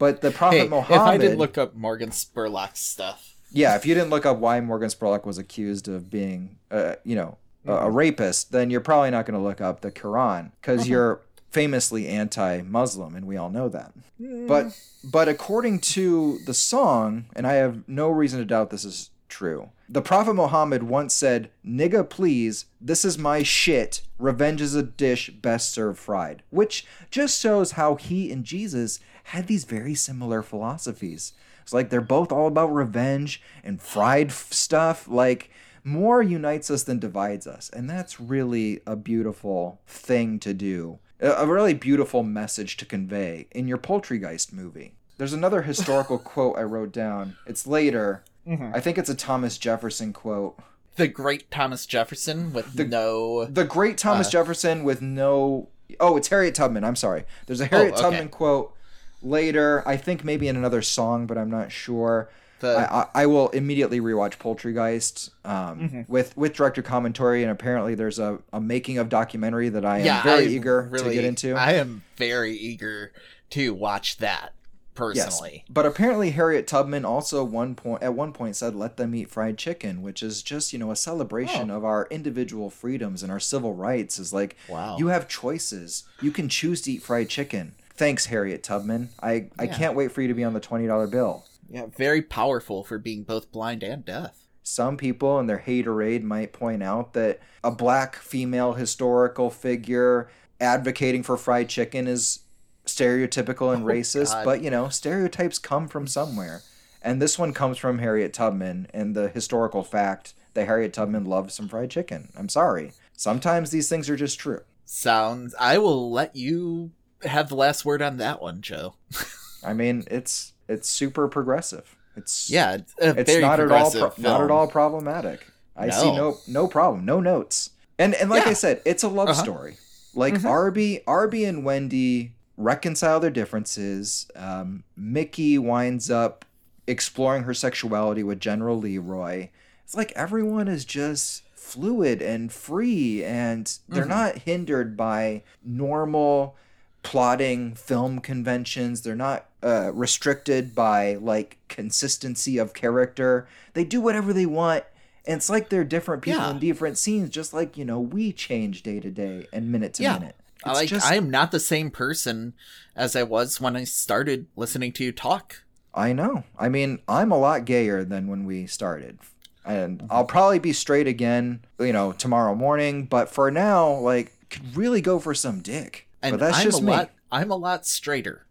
But the Prophet hey, Muhammad... If I didn't look up Morgan Spurlock's stuff... Yeah, if you didn't look up why Morgan Spurlock was accused of being, uh, you know, mm-hmm. a, a rapist, then you're probably not going to look up the Quran, because mm-hmm. you're famously anti-Muslim, and we all know that. Mm. But but according to the song, and I have no reason to doubt this is true, the Prophet Muhammad once said, "Nigga, please, this is my shit. Revenge is a dish best served fried," which just shows how he and Jesus had these very similar philosophies. It's like they're both all about revenge and fried f- stuff. Like, more unites us than divides us. And that's really a beautiful thing to do. A, a really beautiful message to convey in your Poultrygeist movie. There's another historical quote I wrote down. It's later. Mm-hmm. I think it's a Thomas Jefferson quote. The great Thomas Jefferson with the, no... The great Thomas uh... Jefferson with no... Oh, it's Harriet Tubman. I'm sorry. There's a Harriet oh, okay. Tubman quote later, I think maybe in another song, but I'm not sure. The... I, I, I will immediately rewatch Poultrygeist um, mm-hmm. with, with director commentary, and apparently there's a, a making of documentary that I am yeah, very I eager really, to get into. I am very eager to watch that, personally. Yes, but apparently Harriet Tubman also one point at one point said, "Let them eat fried chicken," which is just, you know, a celebration oh. of our individual freedoms and our civil rights. Is like, wow, you have choices. You can choose to eat fried chicken. Thanks, Harriet Tubman. I, I yeah. can't wait for you to be on the twenty dollar bill. Yeah, very powerful for being both blind and deaf. Some people in their haterade might point out that a black female historical figure advocating for fried chicken is stereotypical and oh, racist, God. But, you know, stereotypes come from somewhere. And this one comes from Harriet Tubman and the historical fact that Harriet Tubman loved some fried chicken. I'm sorry. Sometimes these things are just true. Sounds... I will let you... have the last word on that one, Joe. I mean, it's it's super progressive. It's yeah, it's, a it's very not at all pro- not at all problematic. I no. see no no problem, no notes. And and like yeah. I said, it's a love uh-huh. story. Like mm-hmm. Arby, Arby and Wendy reconcile their differences. Um, Mickey winds up exploring her sexuality with General Leroy. It's like everyone is just fluid and free, and they're mm-hmm. not hindered by normal plotting film conventions. They're not uh, restricted by like consistency of character. They do whatever they want, and it's like they're different people yeah. in different scenes, just like, you know, we change day to day and minute to yeah. minute. It's like just... I am not the same person as I was when I started listening to you talk. I know. I mean, I'm a lot gayer than when we started. And mm-hmm. I'll probably be straight again, you know, tomorrow morning, but for now, like, could really go for some dick. And but that's I'm just a me. Lot, I'm a lot straighter.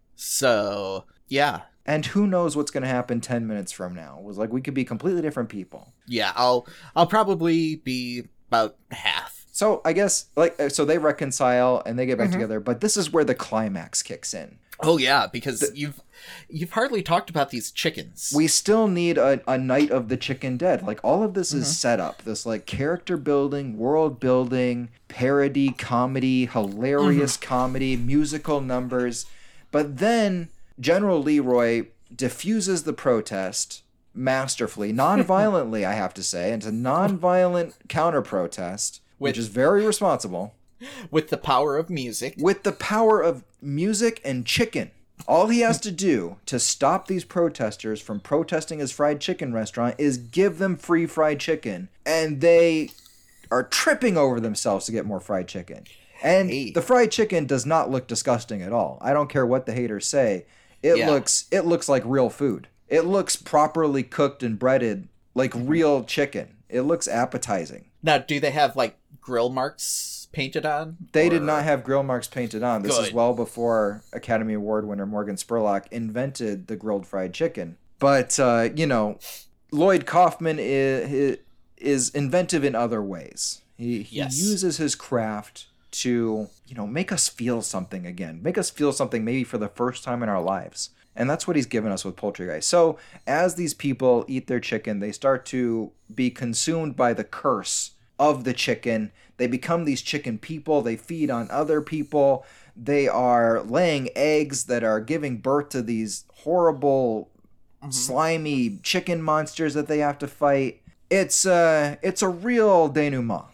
So, yeah. And who knows what's going to happen ten minutes from now. It was like we could be completely different people. Yeah, I'll I'll probably be about half. So, I guess like so they reconcile and they get back mm-hmm. together, but this is where the climax kicks in. Oh yeah, because the, you've you've hardly talked about these chickens. We still need a, a Night of the Chicken Dead. Like, all of this mm-hmm. is set up. This like character building, world building, parody, comedy, hilarious mm-hmm. comedy, musical numbers. But then General Leroy diffuses the protest masterfully, non-violently, I have to say. It's a non-violent counter-protest, With- which is very responsible. With the power of music. With the power of music and chicken. All he has to do to stop these protesters from protesting his fried chicken restaurant is give them free fried chicken. And they are tripping over themselves to get more fried chicken. And hey. the fried chicken does not look disgusting at all. I don't care what the haters say. It yeah. looks it looks like real food. It looks properly cooked and breaded like real chicken. It looks appetizing. Now, do they have like grill marks painted on? They or... did not have grill marks painted on. This Good. is well before Academy Award winner Morgan Spurlock invented the grilled fried chicken. But, uh, you know, Lloyd Kaufman is, is inventive in other ways. He, he yes. uses his craft to, you know, make us feel something again. Make us feel something maybe for the first time in our lives. And that's what he's given us with Poultrygeist. So as these people eat their chicken, they start to be consumed by the curse of the chicken. They become these chicken people. They feed on other people. They are laying eggs that are giving birth to these horrible, mm-hmm. slimy chicken monsters that they have to fight. It's uh, it's a real denouement.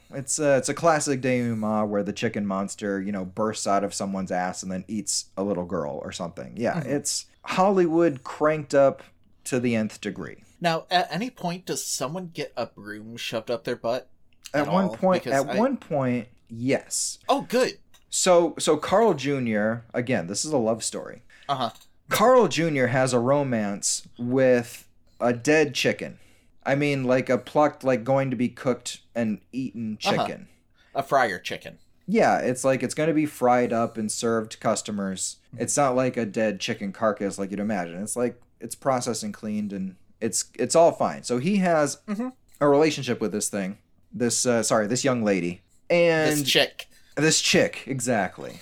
It's a, it's a classic denouement where the chicken monster, you know, bursts out of someone's ass and then eats a little girl or something. Yeah, mm-hmm. It's Hollywood cranked up to the nth degree. Now, at any point, does someone get a broom shoved up their butt? At, at one point, because at I... one point, yes. Oh, good. So, so Carl Junior, again, this is a love story. Uh-huh. Carl Junior has a romance with a dead chicken. I mean, like a plucked, like going to be cooked and eaten chicken. Uh-huh. A fryer chicken. Yeah, it's like it's going to be fried up and served to customers. It's not like a dead chicken carcass like you'd imagine. It's like it's processed and cleaned and it's it's all fine. So he has mm-hmm. a relationship with this thing. This, uh, sorry, this young lady. And this chick. This chick, exactly.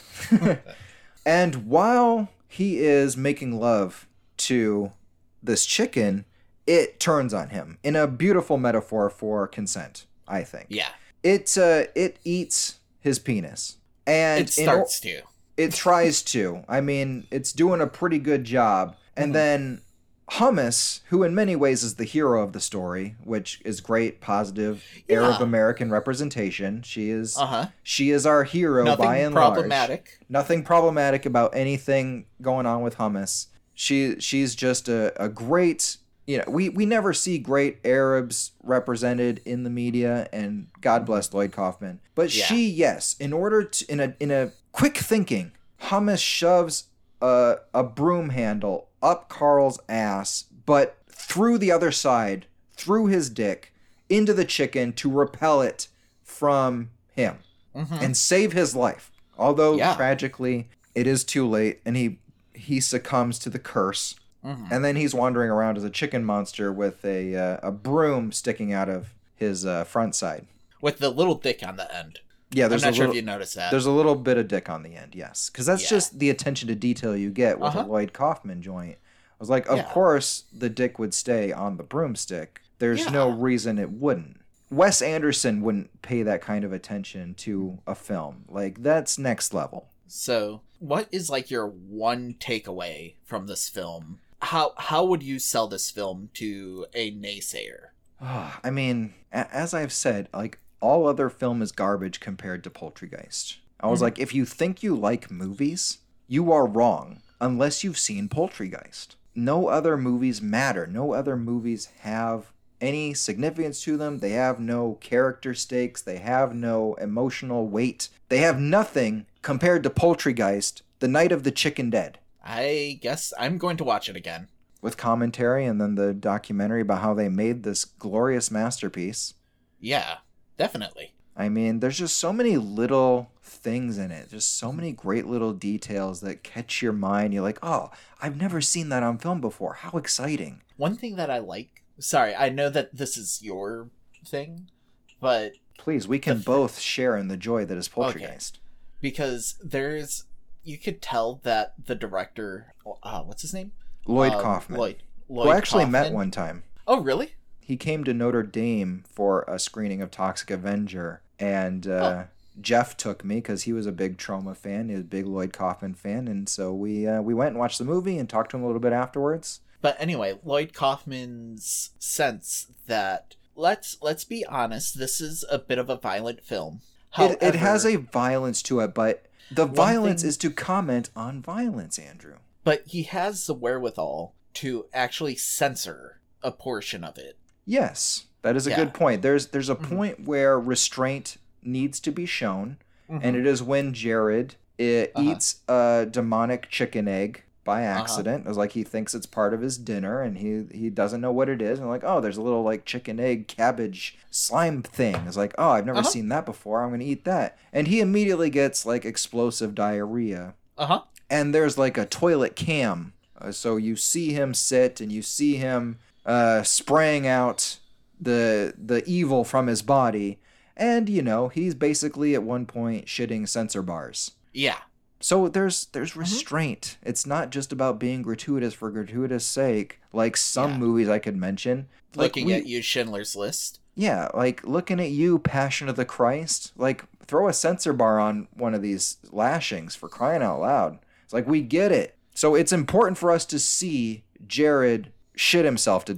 And while he is making love to this chicken, it turns on him in a beautiful metaphor for consent, I think. Yeah. It uh, it eats his penis. And it starts to. It tries to. I mean, it's doing a pretty good job. And mm-hmm. then Hummus, who in many ways is the hero of the story, which is great, positive yeah. Arab American representation. She is uh-huh. she is our hero Nothing by and problematic. large. Nothing problematic about anything going on with Hummus. She she's just a, a great, you know, we, we never see great Arabs represented in the media, and God bless Lloyd Kaufman. But yeah. she, yes, in order to in a in a quick thinking, Hummus shoves a a broom handle up Carl's ass, but through the other side, through his dick, into the chicken to repel it from him mm-hmm. and save his life. Although, yeah. tragically, it is too late, and he he succumbs to the curse. Mm-hmm. And then he's wandering around as a chicken monster with a uh, a broom sticking out of his uh, front side. With the little dick on the end. Yeah, there's I'm not a sure little, if you noticed that. There's a little bit of dick on the end, yes. Because that's yeah. just the attention to detail you get with uh-huh. a Lloyd Kaufman joint. I was like, of yeah. course the dick would stay on the broomstick. There's yeah. no reason it wouldn't. Wes Anderson wouldn't pay that kind of attention to a film. Like, that's next level. So, what is, like, your one takeaway from this film? How how would you sell this film to a naysayer? I mean, as I've said, like, all other film is garbage compared to Poultrygeist. I was mm-hmm. like, if you think you like movies, you are wrong, unless you've seen Poultrygeist. No other movies matter. No other movies have any significance to them. They have no character stakes. They have no emotional weight. They have nothing compared to Poultrygeist, The Night of the Chicken Dead. I guess I'm going to watch it again. With commentary and then the documentary about how they made this glorious masterpiece. Yeah, definitely. I mean, there's just so many little things in it. Just so many great little details that catch your mind. You're like, oh, I've never seen that on film before. How exciting. One thing that I like... Sorry, I know that this is your thing, but... Please, we can both share in the joy that is Poultrygeist. Okay. Because there's... You could tell that the director... Uh, what's his name? Lloyd um, Kaufman. Lloyd, Lloyd who I actually Kaufman. met one time. Oh, really? He came to Notre Dame for a screening of Toxic Avenger, and uh, oh. Jeff took me because he was a big Troma fan. He was a big Lloyd Kaufman fan, and so we uh, we went and watched the movie and talked to him a little bit afterwards. But anyway, Lloyd Kaufman's sense that let's let's be honest, this is a bit of a violent film. However, it, it has a violence to it, but the violence thing, is to comment on violence, Andrew. But he has the wherewithal to actually censor a portion of it. Yes, that is a yeah. good point. There's there's a mm-hmm. point where restraint needs to be shown, mm-hmm. and it is when Jared it uh-huh. eats a demonic chicken egg by accident. Uh-huh. It was like he thinks it's part of his dinner, and he he doesn't know what it is. And like, oh, there's a little like chicken egg cabbage slime thing. It's like, oh, I've never uh-huh. seen that before. I'm gonna eat that, and he immediately gets like explosive diarrhea. Uh huh. And there's like a toilet cam, uh, so you see him sit, and you see him uh, spraying out the the evil from his body, and you know he's basically at one point shitting censor bars. Yeah. So there's there's restraint. Mm-hmm. It's not just about being gratuitous for gratuitous sake, like some yeah. movies I could mention. Like looking we, at you, Schindler's List. Yeah, like looking at you, Passion of the Christ. Like throw a censor bar on one of these lashings, for crying out loud. It's like, we get it. So it's important for us to see Jared shit himself to death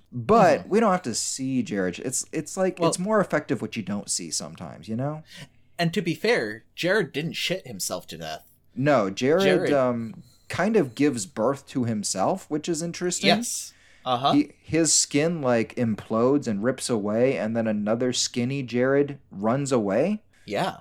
But mm-hmm. we don't have to see Jared. It's it's like well, it's more effective what you don't see sometimes, you know? And to be fair, Jared didn't shit himself to death. No, Jared, Jared. Um, kind of gives birth to himself, which is interesting. Yes. Uh-huh. He, his skin like implodes and rips away, and then another skinny Jared runs away. Yeah.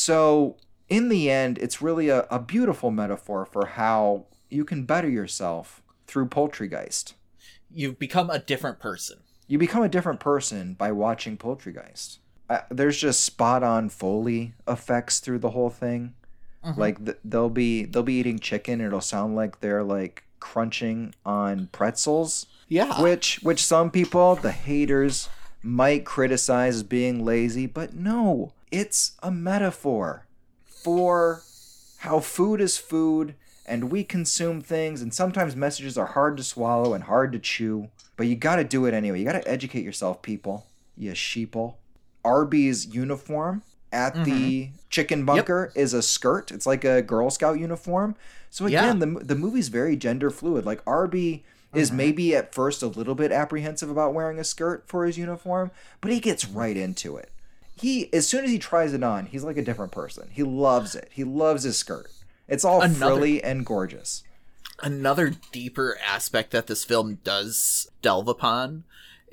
So in the end, it's really a, a beautiful metaphor for how you can better yourself through Poultrygeist. You become a different person. You become a different person by watching Poultrygeist. Uh, there's just spot on Foley effects through the whole thing. Mm-hmm. Like th- they'll be they'll be eating chicken, and it'll sound like they're like crunching on pretzels. Yeah. Which which some people, the haters, might criticize as being lazy, but no, it's a metaphor for how food is food and we consume things, and sometimes messages are hard to swallow and hard to chew, but you got to do it anyway. You got to educate yourself, people. You sheeple. Arby's uniform at mm-hmm. the chicken bunker yep. is a skirt. It's like a Girl Scout uniform. So again, yeah. the the movie's very gender fluid. Like Arby is mm-hmm. maybe at first a little bit apprehensive about wearing a skirt for his uniform, but he gets right into it. He, as soon as he tries it on, he's like a different person. He loves it. He loves his skirt. It's all another, frilly and gorgeous. Another deeper aspect that this film does delve upon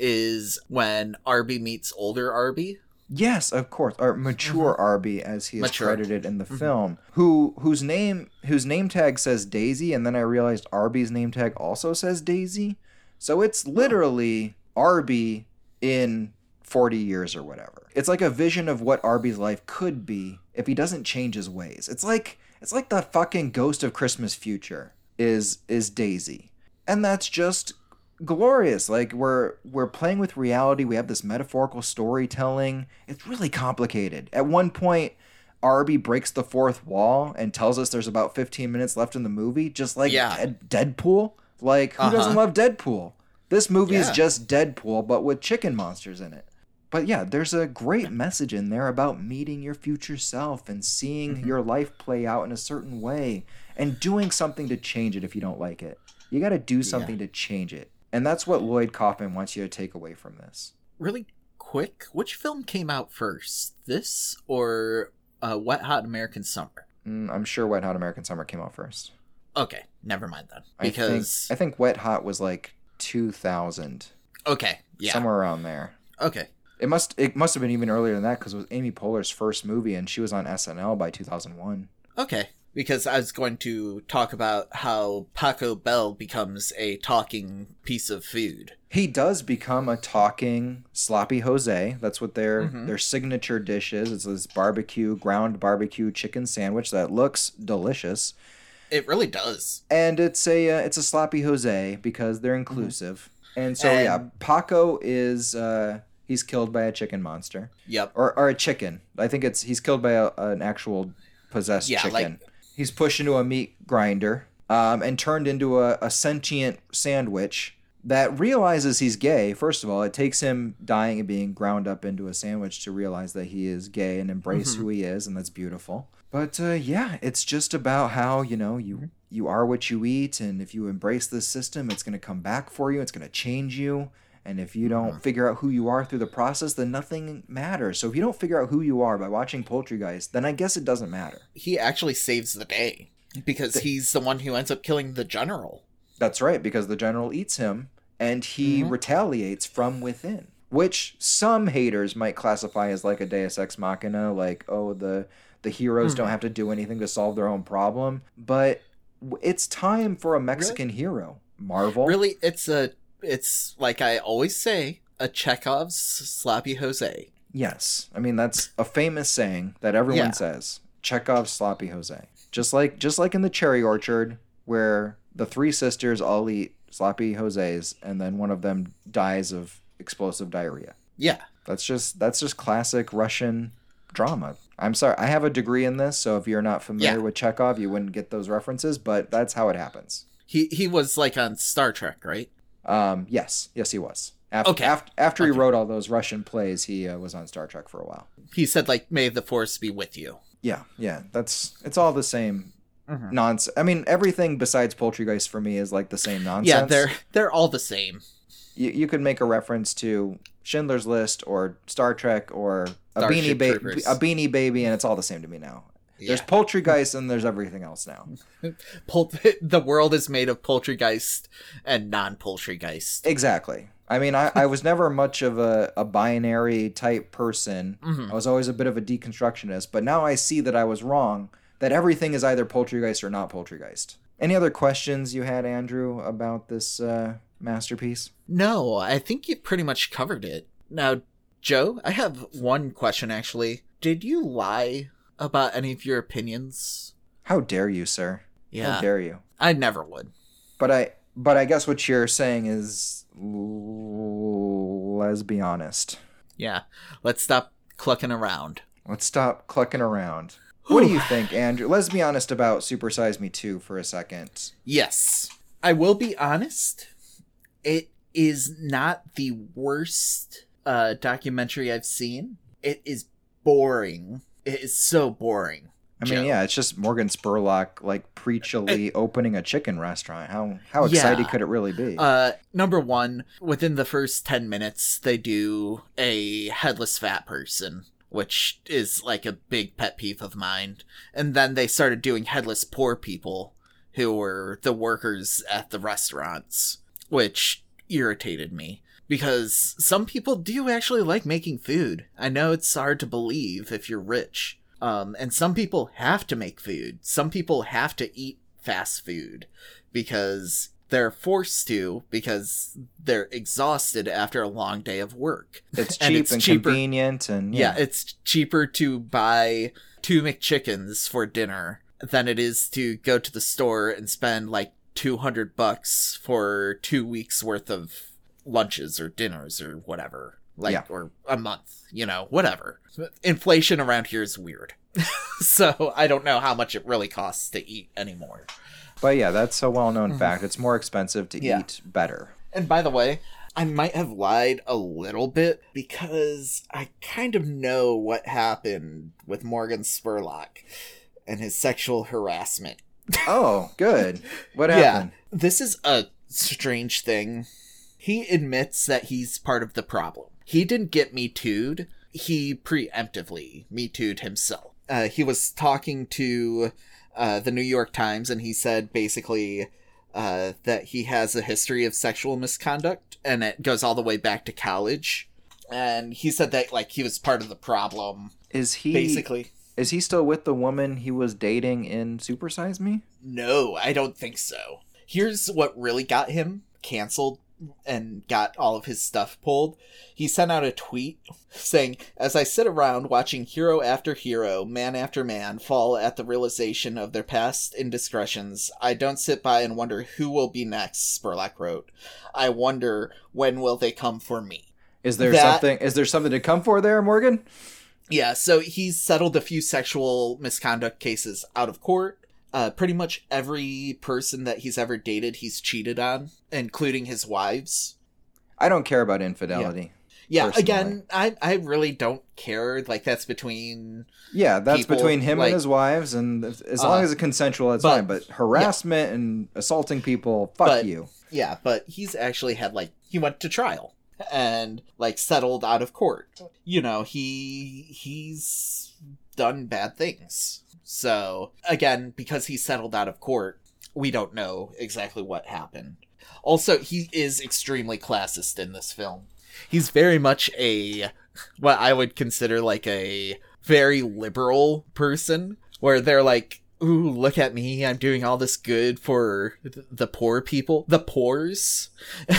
is when Arby meets older Arby. Yes, of course, or mature mm-hmm. Arby, as he is mature. credited in the mm-hmm. film, who whose name whose name tag says Daisy, and then I realized Arby's name tag also says Daisy, so it's literally oh. Arby in forty years or whatever. It's like a vision of what Arby's life could be if he doesn't change his ways. It's like it's like the fucking Ghost of Christmas Future is is Daisy, and that's just glorious. Like we're we're playing with reality. We have this metaphorical storytelling. It's really complicated. At one point, Arby breaks the fourth wall and tells us there's about fifteen minutes left in the movie, just like yeah. Dead, Deadpool. Like who uh-huh. doesn't love Deadpool? This movie yeah. is just Deadpool, but with chicken monsters in it. But yeah, there's a great message in there about meeting your future self and seeing mm-hmm. your life play out in a certain way and doing something to change it if you don't like it. You got to do something yeah. to change it. And that's what Lloyd Kaufman wants you to take away from this. Really quick, which film came out first? This or uh, Wet Hot American Summer? Mm, I'm sure Wet Hot American Summer came out first. Okay, never mind then. Because I think, I think Wet Hot was like two thousand. Okay, yeah. Somewhere around there. Okay. It must it must have been even earlier than that because it was Amy Poehler's first movie and she was on S N L by two thousand one. Okay. Because I was going to talk about how Taco Bell becomes a talking piece of food. He does become a talking sloppy Jose. That's what their mm-hmm. their signature dish is. It's this barbecue, ground barbecue chicken sandwich that looks delicious. It really does. And it's a uh, it's a sloppy Jose because they're inclusive. Mm-hmm. And so and... yeah, Paco is uh, he's killed by a chicken monster. Yep. Or or a chicken. I think it's he's killed by a, an actual possessed yeah, chicken. Like... He's pushed into a meat grinder um, and turned into a, a sentient sandwich that realizes he's gay. First of all, it takes him dying and being ground up into a sandwich to realize that he is gay and embrace mm-hmm. who he is, and that's beautiful. But uh, yeah, it's just about how, you know, you, you are what you eat, and if you embrace this system, it's going to come back for you, it's going to change you. And if you don't figure out who you are through the process, then nothing matters. So if you don't figure out who you are by watching Poultrygeist, then I guess it doesn't matter. He actually saves the day because the, he's the one who ends up killing the general. That's right, because the general eats him and he mm-hmm. retaliates from within, which some haters might classify as like a Deus Ex Machina, like, oh, the, the heroes mm-hmm. don't have to do anything to solve their own problem. But it's time for a Mexican really? hero. Marvel. Really, it's a... It's, like I always say, a Chekhov's sloppy Jose. Yes. I mean, that's a famous saying that everyone yeah. says. Chekhov's sloppy Jose. Just like just like in the Cherry Orchard, where the three sisters all eat sloppy Joses, and then one of them dies of explosive diarrhea. Yeah. That's just that's just classic Russian drama. I'm sorry, I have a degree in this, so if you're not familiar yeah. with Chekhov, you wouldn't get those references, but that's how it happens. He he was like on Star Trek, right? Um, yes, yes, he was. After, okay. After, after okay. he wrote all those Russian plays, he uh, was on Star Trek for a while. He said, like, "May the Force be with you." Yeah, yeah, that's it's all the same mm-hmm. nonsense. I mean, everything besides Poultrygeist for me is like the same nonsense. Yeah, they're they're all the same. You you could make a reference to Schindler's List or Star Trek or a Beanie Baby, a Beanie Baby, and it's all the same to me now. Yeah. There's Poultrygeist and there's everything else now. Pol- the world is made of Poultrygeist and non-Poultrygeist. Exactly. I mean, I, I was never much of a, a binary type person. Mm-hmm. I was always a bit of a deconstructionist, but now I see that I was wrong, that everything is either Poultrygeist or not Poultrygeist. Any other questions you had, Andrew, about this uh, masterpiece? No, I think you pretty much covered it. Now, Joe, I have one question, actually. Did you lie about any of your opinions? How dare you, sir? Yeah. How dare you? I never would. But I but I guess what you're saying is, let's be honest. Yeah. Let's stop clucking around. Let's stop clucking around. What do you think, Andrew? Let's be honest about Super Size Me two for a second. Yes. I will be honest. It is not the worst uh, documentary I've seen. It is boring. It is so boring. I mean, Joe. yeah, it's just Morgan Spurlock, like, preachily uh, opening a chicken restaurant. How how exciting yeah. could it really be? Uh, number one, within the first ten minutes, they do a headless fat person, which is, like, a big pet peeve of mine. And then they started doing headless poor people, who were the workers at the restaurants, which irritated me. Because some people do actually like making food. I know it's hard to believe if you're rich. Um, and some people have to make food. Some people have to eat fast food because they're forced to, because they're exhausted after a long day of work. It's cheap and, it's and cheaper, convenient. and yeah. yeah, it's cheaper to buy two McChickens for dinner than it is to go to the store and spend like two hundred bucks for two weeks worth of lunches or dinners or whatever, like, yeah. or a month, you know, whatever. Inflation around here is weird. So I don't know how much it really costs to eat anymore. But yeah, that's a well-known mm-hmm. fact. It's more expensive to yeah. eat better. And by the way, I might have lied a little bit because I kind of know what happened with Morgan Spurlock and his sexual harassment. Oh, good. What happened? Yeah, this is a strange thing. He admits that he's part of the problem. He didn't get Me Too'd. He preemptively Me Too'd himself. Uh, he was talking to uh, the New York Times, and he said basically uh, that he has a history of sexual misconduct, and it goes all the way back to college. And he said that, like, he was part of the problem. Is he basically? Is he still with the woman he was dating in Super Size Me? No, I don't think so. Here's what really got him canceled and got all of his stuff pulled. He sent out a tweet saying, "As I sit around watching hero after hero, man after man, fall at the realization of their past indiscretions, I don't sit by and wonder who will be next," Spurlock wrote. "I wonder, when will they come for me?" Is there that, something is there something to come for there, Morgan? Yeah, so he's settled a few sexual misconduct cases out of court. Uh, pretty much every person that he's ever dated, he's cheated on, including his wives. I don't care about infidelity. Yeah, yeah again, I I really don't care. Like, that's between Yeah, that's people, between him like, and his wives, and as long uh, as it's consensual, it's but, fine. But harassment yeah. and assaulting people, fuck but, you. Yeah, but he's actually had, like, he went to trial and, like, settled out of court. You know, he he's done bad things. So, again, because he settled out of court, we don't know exactly what happened. Also, he is extremely classist in this film. He's very much a, what I would consider like a very liberal person, where they're like, ooh, look at me, I'm doing all this good for the poor people, the poors.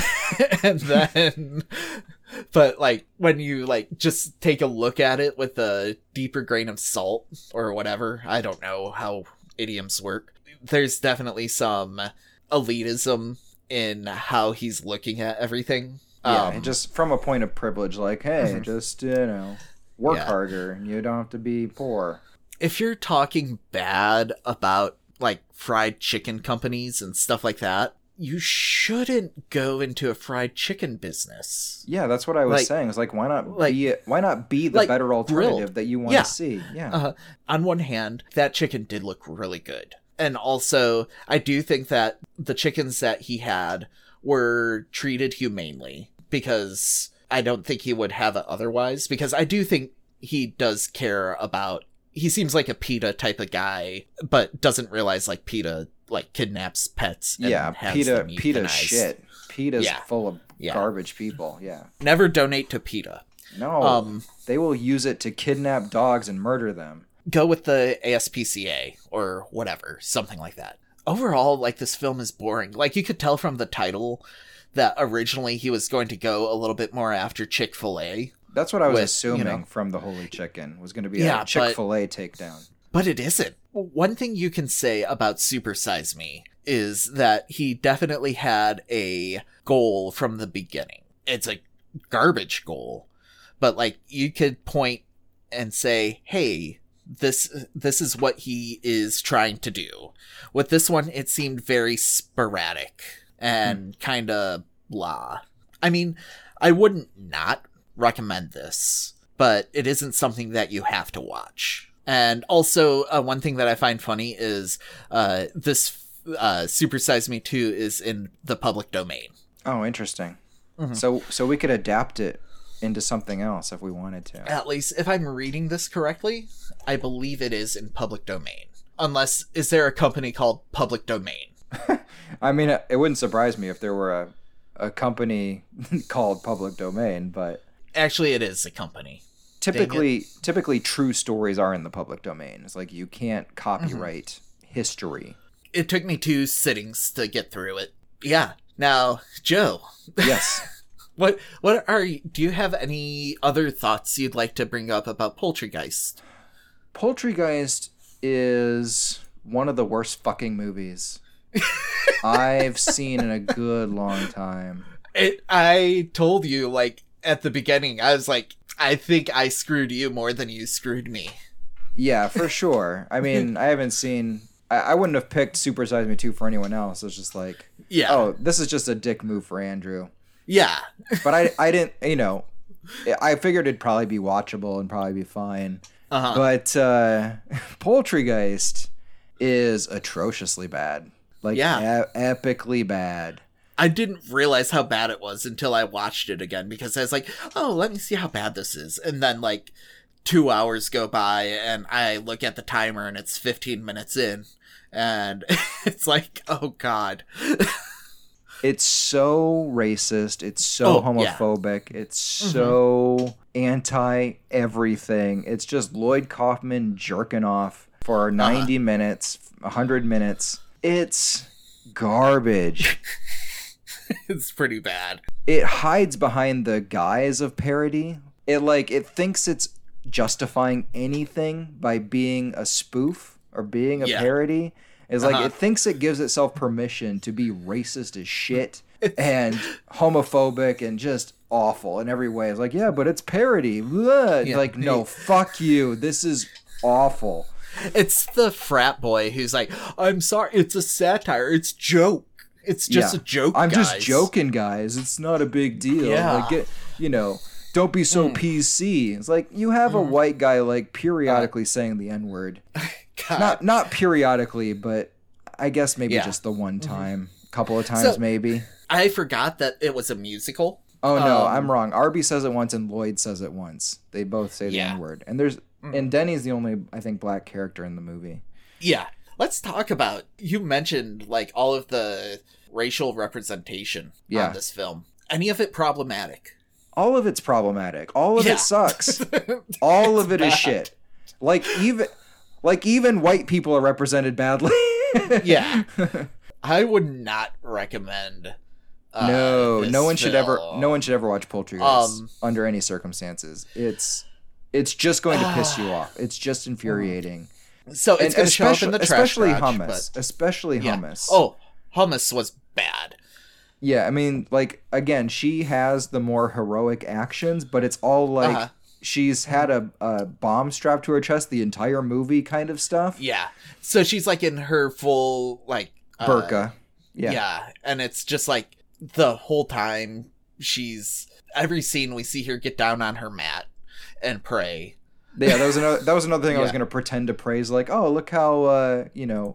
And then, but like, when you like just take a look at it with a deeper grain of salt or whatever, I don't know how idioms work, there's definitely some elitism in how he's looking at everything. Yeah, um, just from a point of privilege, like, hey, mm-hmm. just, you know, work yeah. harder, you don't have to be poor. If you're talking bad about, like, fried chicken companies and stuff like that, you shouldn't go into a fried chicken business. Yeah, that's what I was like, saying. It's like, why not like, be why not be the like better alternative grilled. That you want yeah. to see? Yeah. Uh, on one hand, that chicken did look really good. And also, I do think that the chickens that he had were treated humanely, because I don't think he would have it otherwise, because I do think he does care about, he seems like a PETA type of guy, but doesn't realize like PETA like kidnaps pets. And yeah, has PETA, them PETA's shit. PETA's yeah. full of yeah. garbage people, yeah. Never donate to PETA. No, um, they will use it to kidnap dogs and murder them. Go with the A S P C A or whatever, something like that. Overall, like, this film is boring. Like, you could tell from the title that originally he was going to go a little bit more after Chick-fil-A. That's what I was with, assuming, you know, from the Holy Chicken, was going to be yeah, a Chick-fil-A but, takedown. But it isn't. One thing you can say about Super Size Me is that he definitely had a goal from the beginning. It's a garbage goal. But, like, you could point and say, hey, this this is what he is trying to do. With this one, it seemed very sporadic and hmm. kind of blah. I mean, I wouldn't not recommend this, but it isn't something that you have to watch. And also, uh, one thing that I find funny is uh, this uh, Super Size Me two is in the public domain. Oh, interesting. Mm-hmm. So, so we could adapt it into something else if we wanted to. At least, if I'm reading this correctly, I believe it is in public domain. Unless, is there a company called Public Domain? I mean, it wouldn't surprise me if there were a, a company called Public Domain, but... Actually, it is a company. Typically, typically true stories are in the public domain. It's like you can't copyright mm-hmm. history. It took me two sittings to get through it. Yeah. Now, Joe. Yes. What what are you, do you have any other thoughts you'd like to bring up about Poultrygeist? Poultrygeist is one of the worst fucking movies I've seen in a good long time. It, I told you, like, at the beginning, I was like, I think I screwed you more than you screwed me. Yeah, for sure. I mean, I haven't seen... I, I wouldn't have picked Super Size Me two for anyone else. It's just like, yeah. oh, this is just a dick move for Andrew. Yeah. But I, I didn't, you know, I figured it'd probably be watchable and probably be fine. Uh-huh. But uh, Poultrygeist is atrociously bad. Like, yeah. e- epically bad. I didn't realize how bad it was until I watched it again, because I was like, oh, let me see how bad this is. And then, like, two hours go by and I look at the timer and it's fifteen minutes in. And it's like, oh, God. It's so racist. It's so oh, homophobic. Yeah. It's so mm-hmm. anti-everything. It's just Lloyd Kaufman jerking off for ninety uh-huh. minutes, one hundred minutes. It's garbage. It's pretty bad. It hides behind the guise of parody. It like it thinks it's justifying anything by being a spoof or being a yeah. parody. It's like uh-huh. it thinks it gives itself permission to be racist as shit and homophobic and just awful in every way. It's like, yeah, but it's parody. Yeah. Like, no, fuck you. This is awful. It's the frat boy who's like, I'm sorry, it's a satire. It's joke. It's just yeah. a joke, I'm guys. just joking, guys. It's not a big deal. Yeah. Like, get, you know, don't be so mm. P C. It's like, you have mm. a white guy, like, periodically uh, saying the N-word. God. Not not periodically, but I guess maybe yeah. just the one time. Mm-hmm. Couple of times, so, maybe. I forgot that it was a musical. Oh, no, um, I'm wrong. Arby says it once and Lloyd says it once. They both say the yeah. N-word. And there's mm. and Denny's the only, I think, black character in the movie. Yeah. Let's talk about, you mentioned, like, all of the racial representation yeah. on this film. Any of it problematic? All of it's problematic. All of yeah. it sucks. All of it bad. Is shit. Like, even... Like, even white people are represented badly. Yeah. I would not recommend uh, No, no one should ever no one should ever watch Poultrygeist um, under any circumstances. It's it's just going to piss you off. It's just infuriating. So it's going to show up in the trash Especially garage, hummus. But... Especially yeah. hummus. Oh, hummus was bad. Yeah, I mean, like, again, she has the more heroic actions, but it's all like... Uh-huh. She's had a, a bomb strapped to her chest the entire movie kind of stuff. Yeah. So she's like in her full like uh, burqa. Yeah. Yeah. And it's just like the whole time she's every scene we see her get down on her mat and pray. Yeah, that was another that was another thing yeah. I was gonna pretend to praise, like, oh, look how uh, you know,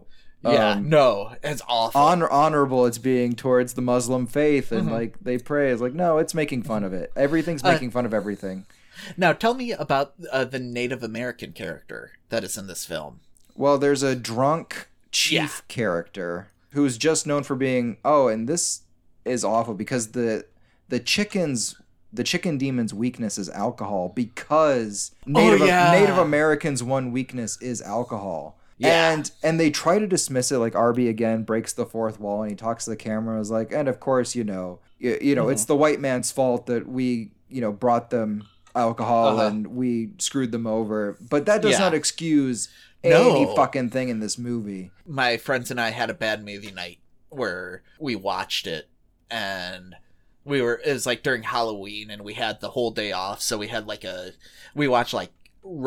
Yeah, um, no, it's awful. Honor, honorable it's being towards the Muslim faith, and mm-hmm. like they pray. It's like, no, it's making fun of it. Everything's making uh, fun of everything. Now, tell me about uh, the Native American character that is in this film. Well, there's a drunk chief yeah. character who's just known for being, oh, and this is awful because the the chickens, the chicken demon's weakness is alcohol because Native, oh, yeah. Native Americans' one weakness is alcohol. Yeah. And and they try to dismiss it, like Arby again breaks the fourth wall and he talks to the camera and is like, and of course, you know, you, you know, mm-hmm. it's the white man's fault that we, you know, brought them alcohol uh-huh. and we screwed them over. But that does yeah. not excuse no. any fucking thing in this movie. My friends and I had a bad movie night where we watched it and we were, it was like during Halloween and we had the whole day off. So we had like a, we watched like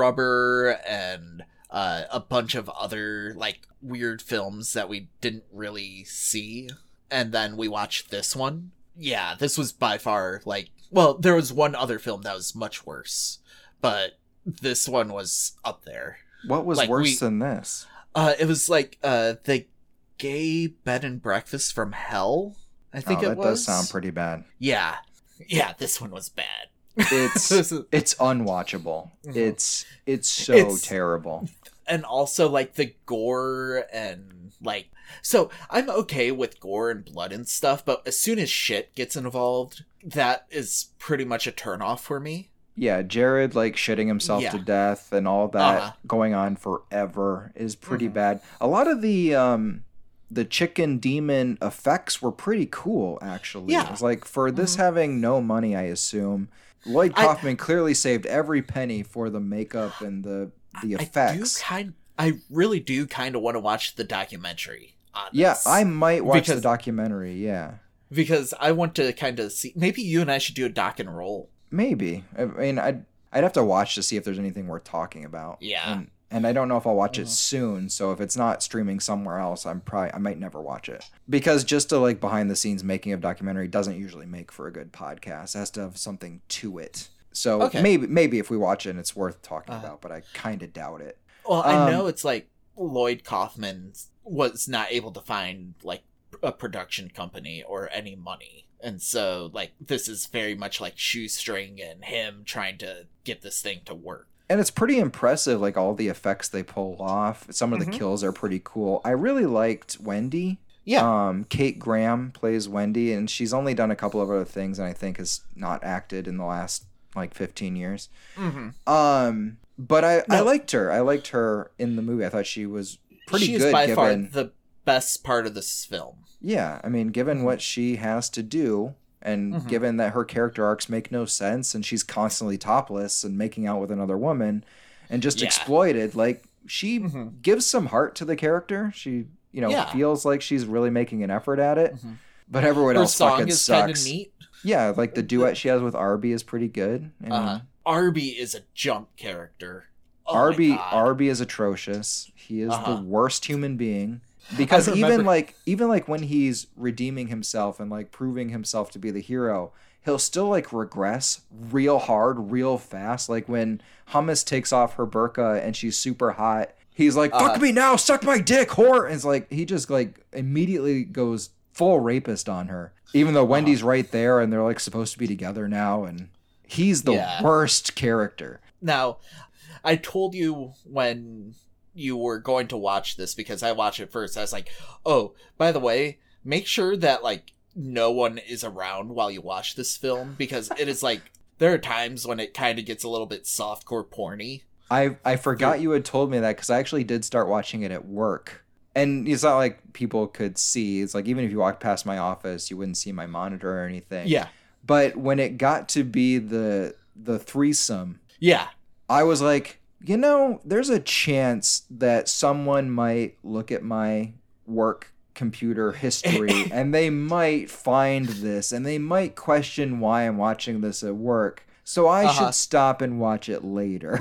Rubber and uh, a bunch of other like weird films that we didn't really see. And then we watched this one. Yeah, this was by far like, well, there was one other film that was much worse, but this one was up there. What was like, worse we, than this? Uh, it was like uh, the Gay Bed and Breakfast from Hell, I think oh, it that was. That does sound pretty bad. Yeah. Yeah, this one was bad. It's it's unwatchable. Mm-hmm. It's it's so it's, terrible. And also like the gore and like, so I'm okay with gore and blood and stuff, but as soon as shit gets involved, that is pretty much a turnoff for me. Yeah, Jared like shitting himself yeah. to death and all that uh-huh. going on forever is pretty mm-hmm. bad. A lot of the um the chicken demon effects were pretty cool, actually. Yeah. It's like for this mm-hmm. having no money, I assume Lloyd Kaufman I, clearly saved every penny for the makeup and the the effects. I do kind I really do kind of want to watch the documentary on Yeah, this. I might watch because, the documentary, yeah. Because I want to kind of see, maybe you and I should do a doc and roll. Maybe. I mean, I'd, I'd have to watch to see if there's anything worth talking about. Yeah. And, and I don't know if I'll watch mm-hmm. it soon, so if it's not streaming somewhere else, I'm probably I might never watch it. Because just to like behind the scenes making of documentary doesn't usually make for a good podcast. It has to have something to it. So okay. maybe maybe if we watch it and it's worth talking uh, about, but I kind of doubt it. Well, I um, know it's like Lloyd Kaufman was not able to find like a production company or any money. And so, like, this is very much like shoestring and him trying to get this thing to work. And it's pretty impressive, like, all the effects they pull off. Some of the mm-hmm. kills are pretty cool. I really liked Wendy. Yeah. Um, Kate Graham plays Wendy, and she's only done a couple of other things, and I think has not acted in the last, like, fifteen years. Mm-hmm. Um, but I, no. I liked her. I liked her in the movie. I thought she was pretty she good. She is by given... far the best part of this film. Yeah, I mean, given what she has to do, and mm-hmm. given that her character arcs make no sense, and she's constantly topless and making out with another woman, and just yeah. exploited, like, she mm-hmm. gives some heart to the character. She, you know, yeah. feels like she's really making an effort at it, mm-hmm. but everyone her else song fucking is sucks. Kind of neat. Yeah, like the duet she has with Arby is pretty good. I mean, uh, Arby is a junk character. Oh Arby, Arby is atrocious. He is uh-huh. the worst human being. Because even like even like when he's redeeming himself and like proving himself to be the hero, he'll still like regress real hard, real fast. Like when Hummus takes off her burqa and she's super hot, he's like, "Fuck uh, me now, suck my dick, whore!" And it's like he just like immediately goes full rapist on her, even though Wendy's uh, right there and they're like supposed to be together now, and he's the yeah. worst character. Now, I told you when you were going to watch this because I watched it first. I was like, oh, by the way, make sure that like no one is around while you watch this film, because it is like there are times when it kind of gets a little bit softcore porny. I I forgot you had told me that because I actually did start watching it at work. And it's not like people could see. It's like even if you walked past my office, you wouldn't see my monitor or anything. Yeah. But when it got to be the the threesome, yeah, I was like, you know, there's a chance that someone might look at my work computer history and they might find this and they might question why I'm watching this at work. So I uh-huh. should stop and watch it later.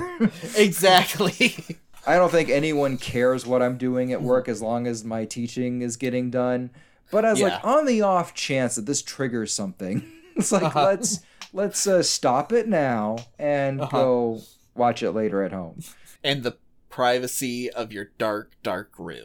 Exactly. I don't think anyone cares what I'm doing at work as long as my teaching is getting done. But I was yeah. like, on the off chance that this triggers something, it's like, uh-huh. let's let's uh, stop it now and uh-huh. go watch it later at home. And the privacy of your dark, dark room.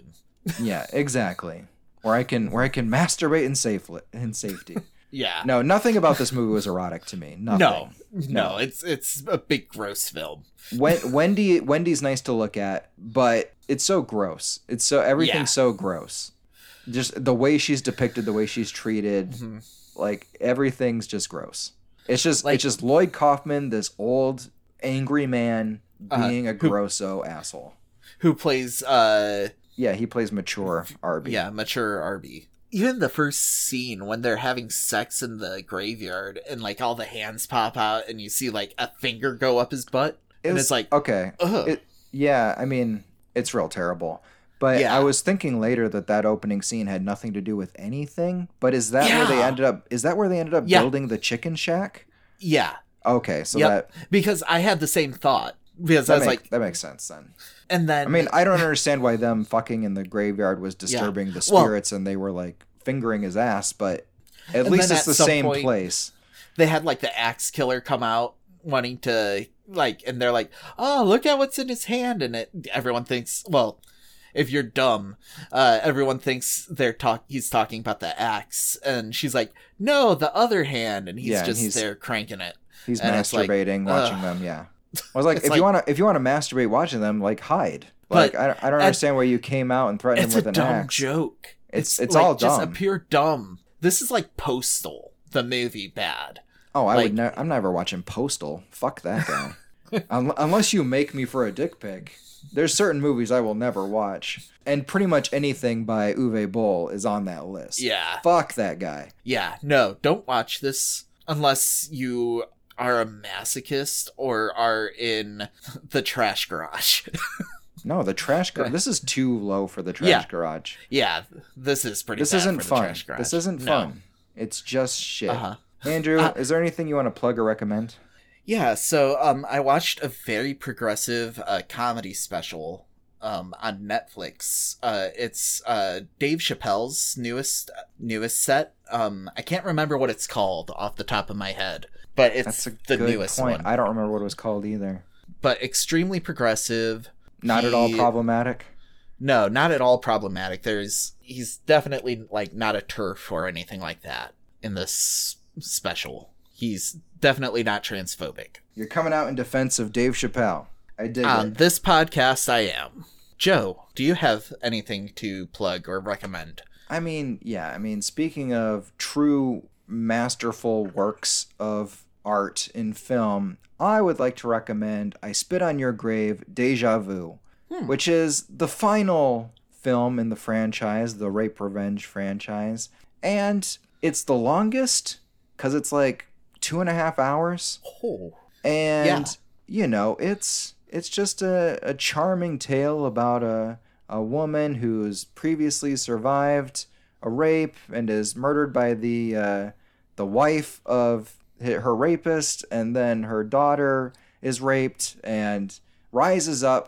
Yeah, exactly. Where I can where I can masturbate in safely in safety. Yeah. No, nothing about this movie was erotic to me. Nothing. No, no, no. it's it's a big gross film. When, Wendy Wendy's nice to look at, but it's so gross. It's so everything's yeah. so gross. Just the way she's depicted, the way she's treated, mm-hmm. like everything's just gross. It's just like, it's just Lloyd Kaufman, this old angry man being uh, a grosso who, asshole. Who plays uh yeah, he plays mature Arby. Yeah, mature Arby. Even the first scene when they're having sex in the graveyard and like all the hands pop out and you see like a finger go up his butt it and was, it's like okay it, yeah I mean it's real terrible, but yeah. I was thinking later that that opening scene had nothing to do with anything, but is that yeah. where they ended up is that where they ended up yeah. building the chicken shack? Yeah. Okay, so yep. that because I had the same thought because that I was make, like that makes sense then. And then I mean, I don't understand why them fucking in the graveyard was disturbing yeah. the spirits well, and they were like fingering his ass, but at least it's at the same point, place. They had like the axe killer come out wanting to like and they're like, "Oh, look at what's in his hand." And it everyone thinks, well, if you're dumb, uh, everyone thinks they're talk he's talking about the axe and she's like, "No, the other hand." And he's yeah, just he's, there cranking it. He's and masturbating like, watching uh, them, yeah. I was like, if like, you want to, if you want to masturbate watching them, like hide. Like I, I don't understand why you came out and threatened him with an axe. It's a dumb joke. It's it's, it's like, all dumb. Just a pure dumb. This is like Postal, the movie, bad. Oh, I like, would. Ne- I'm never watching Postal. Fuck that guy. um, unless you make me for a dick pic. There's certain movies I will never watch, and pretty much anything by Uwe Boll is on that list. Yeah. Fuck that guy. Yeah. No, don't watch this unless you are a masochist or are in the trash garage. No, the trash garage. This is too low for the trash yeah. garage. Yeah, this is pretty. This bad isn't for fun. The trash garage. This isn't no. fun. It's just shit. Uh-huh. Andrew, uh, is there anything you want to plug or recommend? Yeah, so um, I watched a very progressive uh, comedy special um, on Netflix. Uh, it's uh, Dave Chappelle's newest newest set. Um, I can't remember what it's called off the top of my head. But it's That's a the good newest point. one. I don't remember what it was called either. But extremely progressive. Not he, at all problematic? No, not at all problematic. There's he's definitely like not a TERF or anything like that in this special. He's definitely not transphobic. You're coming out in defense of Dave Chappelle. I dig On it. this podcast, I am. Joe, do you have anything to plug or recommend? I mean, yeah. I mean, speaking of true masterful works of art in film, I would like to recommend I Spit on Your Grave, Deja Vu, hmm. which is the final film in the franchise, the Rape Revenge franchise. And it's the longest because it's like two and a half hours. Oh. And, yeah. you know, it's it's just a, a charming tale about a, a woman who's previously survived a rape and is murdered by the uh, the wife of her rapist, and then her daughter is raped and rises up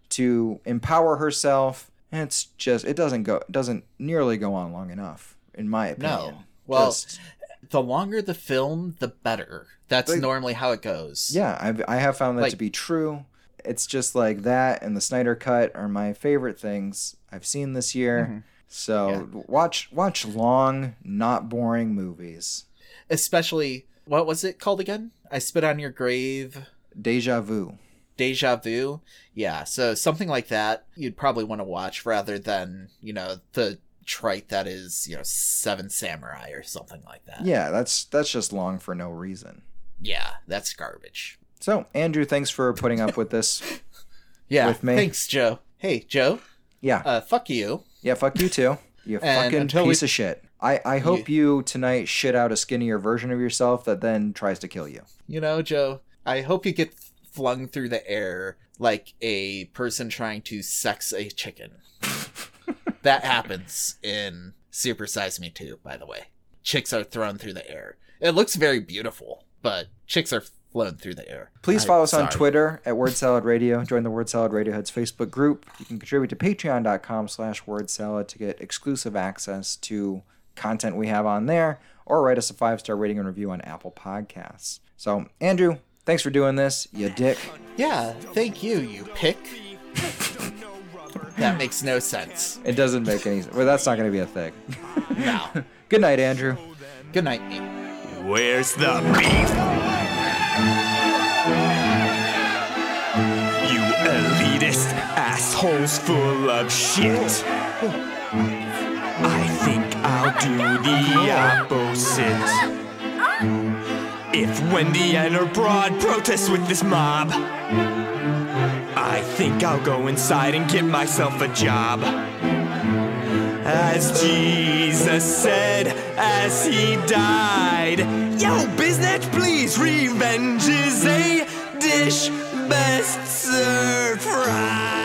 to empower herself. And it's just it doesn't go it doesn't nearly go on long enough, in my opinion. No. Well, just, the longer the film, the better. That's like, normally how it goes. Yeah, I've, I have found that like, to be true. It's just like that and the Snyder Cut are my favorite things I've seen this year. Mm-hmm. So yeah. watch watch long, not boring movies. Especially, what was it called again? I Spit on Your Grave. Deja Vu. Deja Vu? Yeah, so something like that you'd probably want to watch rather than, you know, the trite that is, you know, Seven Samurai or something like that. Yeah, that's that's just long for no reason. Yeah, that's garbage. So, Andrew, thanks for putting up with this. Yeah, with me. Thanks, Joe. Hey, Joe. Yeah. Uh, fuck you. Yeah, fuck you too. You fucking piece we... of shit. I, I hope you... you tonight shit out a skinnier version of yourself that then tries to kill you. You know, Joe, I hope you get flung through the air like a person trying to sex a chicken. That happens in Super Size Me two, by the way. Chicks are thrown through the air. It looks very beautiful, but chicks are flown through the air. Please follow I'm us sorry. on Twitter at Word Salad Radio. Join the Word Salad Radiohead's Facebook group. You can contribute to patreon.com slash Word Salad to get exclusive access to content we have on there, or write us a five-star rating and review on Apple Podcasts. So, Andrew, thanks for doing this, you dick. Yeah, thank you, you pick. That makes no sense. It doesn't make any sense. Well, that's not going to be a thing. No. Good night, Andrew. Good night, Nate. Where's the beef? You elitist assholes full of shit. I think I'll do the opposite. If Wendy and her broad protests with this mob, I think I'll go inside and get myself a job. As Jesus said as he died, yo, Biznatch, please, revenge is a dish best served fried.